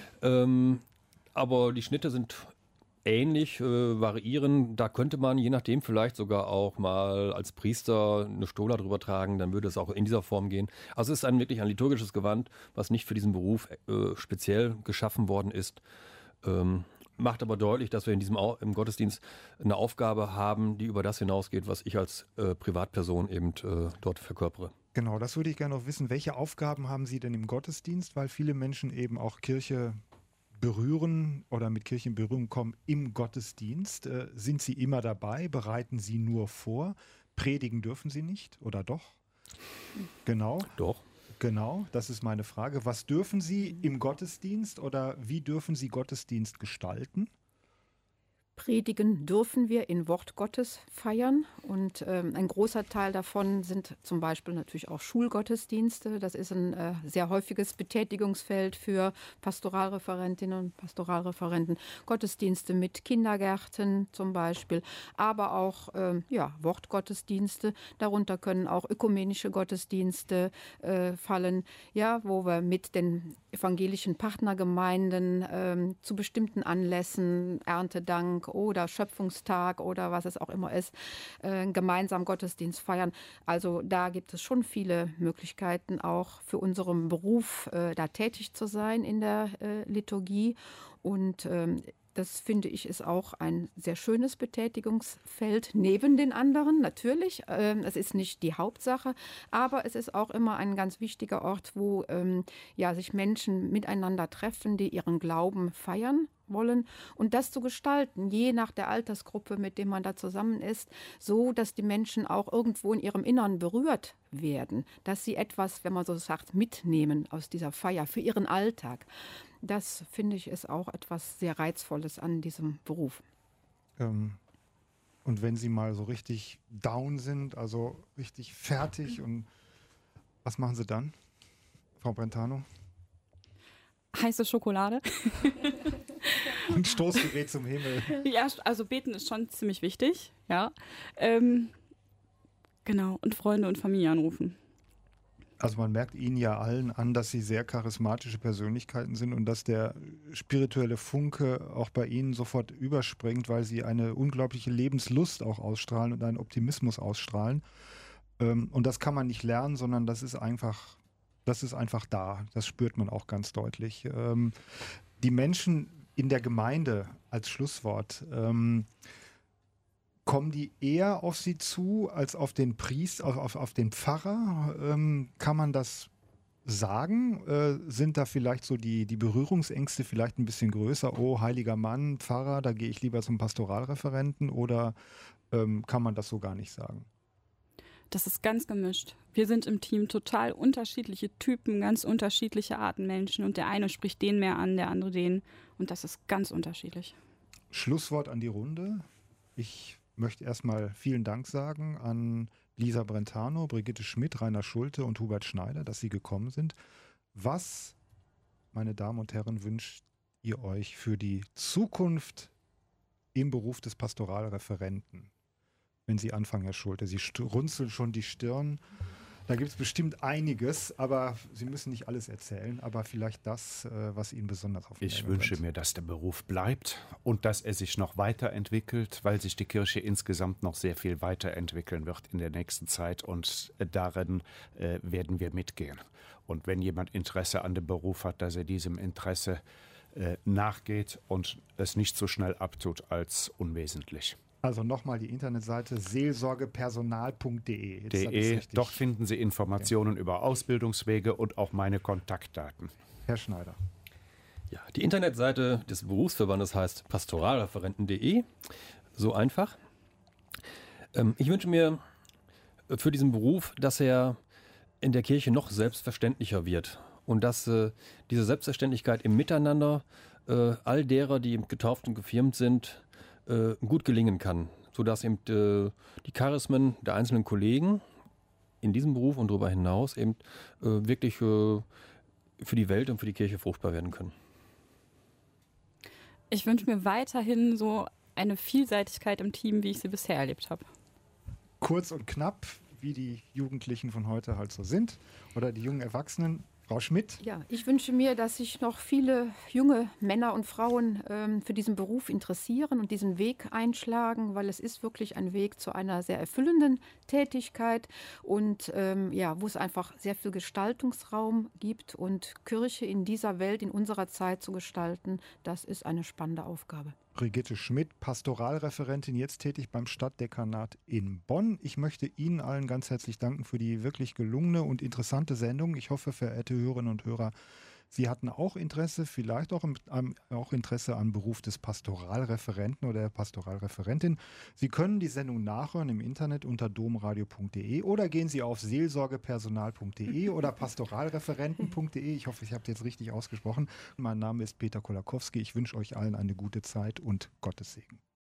Aber die Schnitte sind ähnlich, variieren. Da könnte man je nachdem vielleicht sogar auch mal als Priester eine Stola drüber tragen, dann würde es auch in dieser Form gehen. Also es ist wirklich ein liturgisches Gewand, was nicht für diesen Beruf speziell geschaffen worden ist. Macht aber deutlich, dass wir im Gottesdienst eine Aufgabe haben, die über das hinausgeht, was ich als Privatperson eben dort verkörpere. Genau, das würde ich gerne noch wissen. Welche Aufgaben haben Sie denn im Gottesdienst? Weil viele Menschen eben auch Kirche berühren oder mit Kirche in Berührung kommen im Gottesdienst. Sind Sie immer dabei? Bereiten Sie nur vor? Predigen dürfen Sie nicht oder doch? Genau. Doch. Genau, das ist meine Frage. Was dürfen Sie im Gottesdienst oder wie dürfen Sie Gottesdienst gestalten? Predigen dürfen wir in Wort Gottes feiern und ein großer Teil davon sind zum Beispiel natürlich auch Schulgottesdienste. Das ist ein sehr häufiges Betätigungsfeld für Pastoralreferentinnen und Pastoralreferenten. Gottesdienste mit Kindergärten zum Beispiel, aber auch Wortgottesdienste. Darunter können auch ökumenische Gottesdienste fallen, ja, wo wir mit den evangelischen Partnergemeinden zu bestimmten Anlässen, Erntedank oder Schöpfungstag oder was es auch immer ist, gemeinsam Gottesdienst feiern. Also da gibt es schon viele Möglichkeiten, auch für unseren Beruf da tätig zu sein in der Liturgie. Und das finde ich ist auch ein sehr schönes Betätigungsfeld neben den anderen, natürlich. Es ist nicht die Hauptsache, aber es ist auch immer ein ganz wichtiger Ort, wo sich Menschen miteinander treffen, die ihren Glauben feiern wollen und das zu gestalten, je nach der Altersgruppe, mit dem man da zusammen ist, so, dass die Menschen auch irgendwo in ihrem Innern berührt werden, dass sie etwas, wenn man so sagt, mitnehmen aus dieser Feier für ihren Alltag. Das, finde ich, ist auch etwas sehr Reizvolles an diesem Beruf. Und wenn Sie mal so richtig down sind, also richtig fertig, und was machen Sie dann, Frau Brentano? Heiße Schokolade. Und Stoßgerät zum Himmel. Ja, also beten ist schon ziemlich wichtig, ja. Genau, und Freunde und Familie anrufen. Also man merkt Ihnen ja allen an, dass Sie sehr charismatische Persönlichkeiten sind und dass der spirituelle Funke auch bei Ihnen sofort überspringt, weil Sie eine unglaubliche Lebenslust auch ausstrahlen und einen Optimismus ausstrahlen. Und das kann man nicht lernen, sondern das ist einfach da. Das spürt man auch ganz deutlich. Die Menschen in der Gemeinde als Schlusswort, kommen die eher auf Sie zu als auf den Priester, auf den Pfarrer? Kann man das sagen? Sind da vielleicht so die Berührungsängste vielleicht ein bisschen größer? Oh, heiliger Mann, Pfarrer, da gehe ich lieber zum Pastoralreferenten, oder kann man das so gar nicht sagen? Das ist ganz gemischt. Wir sind im Team total unterschiedliche Typen, ganz unterschiedliche Arten Menschen, und der eine spricht den mehr an, der andere den, und das ist ganz unterschiedlich. Schlusswort an die Runde. Ich möchte erstmal vielen Dank sagen an Lisa Brentano, Brigitte Schmidt, Rainer Schulte und Hubert Schneider, dass Sie gekommen sind. Was, meine Damen und Herren, wünscht ihr euch für die Zukunft im Beruf des Pastoralreferenten? Wenn Sie anfangen, Herr Schulte, Sie runzeln schon die Stirn. Da gibt es bestimmt einiges, aber Sie müssen nicht alles erzählen, aber vielleicht das, was Ihnen besonders auf den Ich wünsche mir, dass der Beruf bleibt und dass er sich noch weiterentwickelt, weil sich die Kirche insgesamt noch sehr viel weiterentwickeln wird in der nächsten Zeit, und darin werden wir mitgehen. Und wenn jemand Interesse an dem Beruf hat, dass er diesem Interesse nachgeht und es nicht so schnell abtut als unwesentlich. Also nochmal die Internetseite seelsorgepersonal.de. Dort finden Sie Informationen über Ausbildungswege und auch meine Kontaktdaten. Herr Schneider. Ja, die Internetseite des Berufsverbandes heißt pastoralreferenten.de. So einfach. Ich wünsche mir für diesen Beruf, dass er in der Kirche noch selbstverständlicher wird und dass diese Selbstverständlichkeit im Miteinander all derer, die getauft und gefirmt sind, gut gelingen kann, sodass eben die Charismen der einzelnen Kollegen in diesem Beruf und darüber hinaus eben wirklich für die Welt und für die Kirche fruchtbar werden können. Ich wünsche mir weiterhin so eine Vielseitigkeit im Team, wie ich sie bisher erlebt habe. Kurz und knapp, wie die Jugendlichen von heute halt so sind, oder die jungen Erwachsenen. Frau Schmidt? Ja, ich wünsche mir, dass sich noch viele junge Männer und Frauen für diesen Beruf interessieren und diesen Weg einschlagen, weil es ist wirklich ein Weg zu einer sehr erfüllenden Tätigkeit und wo es einfach sehr viel Gestaltungsraum gibt, und Kirche in dieser Welt, in unserer Zeit zu gestalten, das ist eine spannende Aufgabe. Brigitte Schmidt, Pastoralreferentin, jetzt tätig beim Stadtdekanat in Bonn. Ich möchte Ihnen allen ganz herzlich danken für die wirklich gelungene und interessante Sendung. Ich hoffe, verehrte Hörerinnen und Hörer, Sie hatten auch Interesse, vielleicht auch Interesse am Beruf des Pastoralreferenten oder der Pastoralreferentin. Sie können die Sendung nachhören im Internet unter domradio.de oder gehen Sie auf seelsorgepersonal.de oder pastoralreferenten.de. Ich hoffe, ich habe es jetzt richtig ausgesprochen. Mein Name ist Peter Kolakowski. Ich wünsche euch allen eine gute Zeit und Gottes Segen.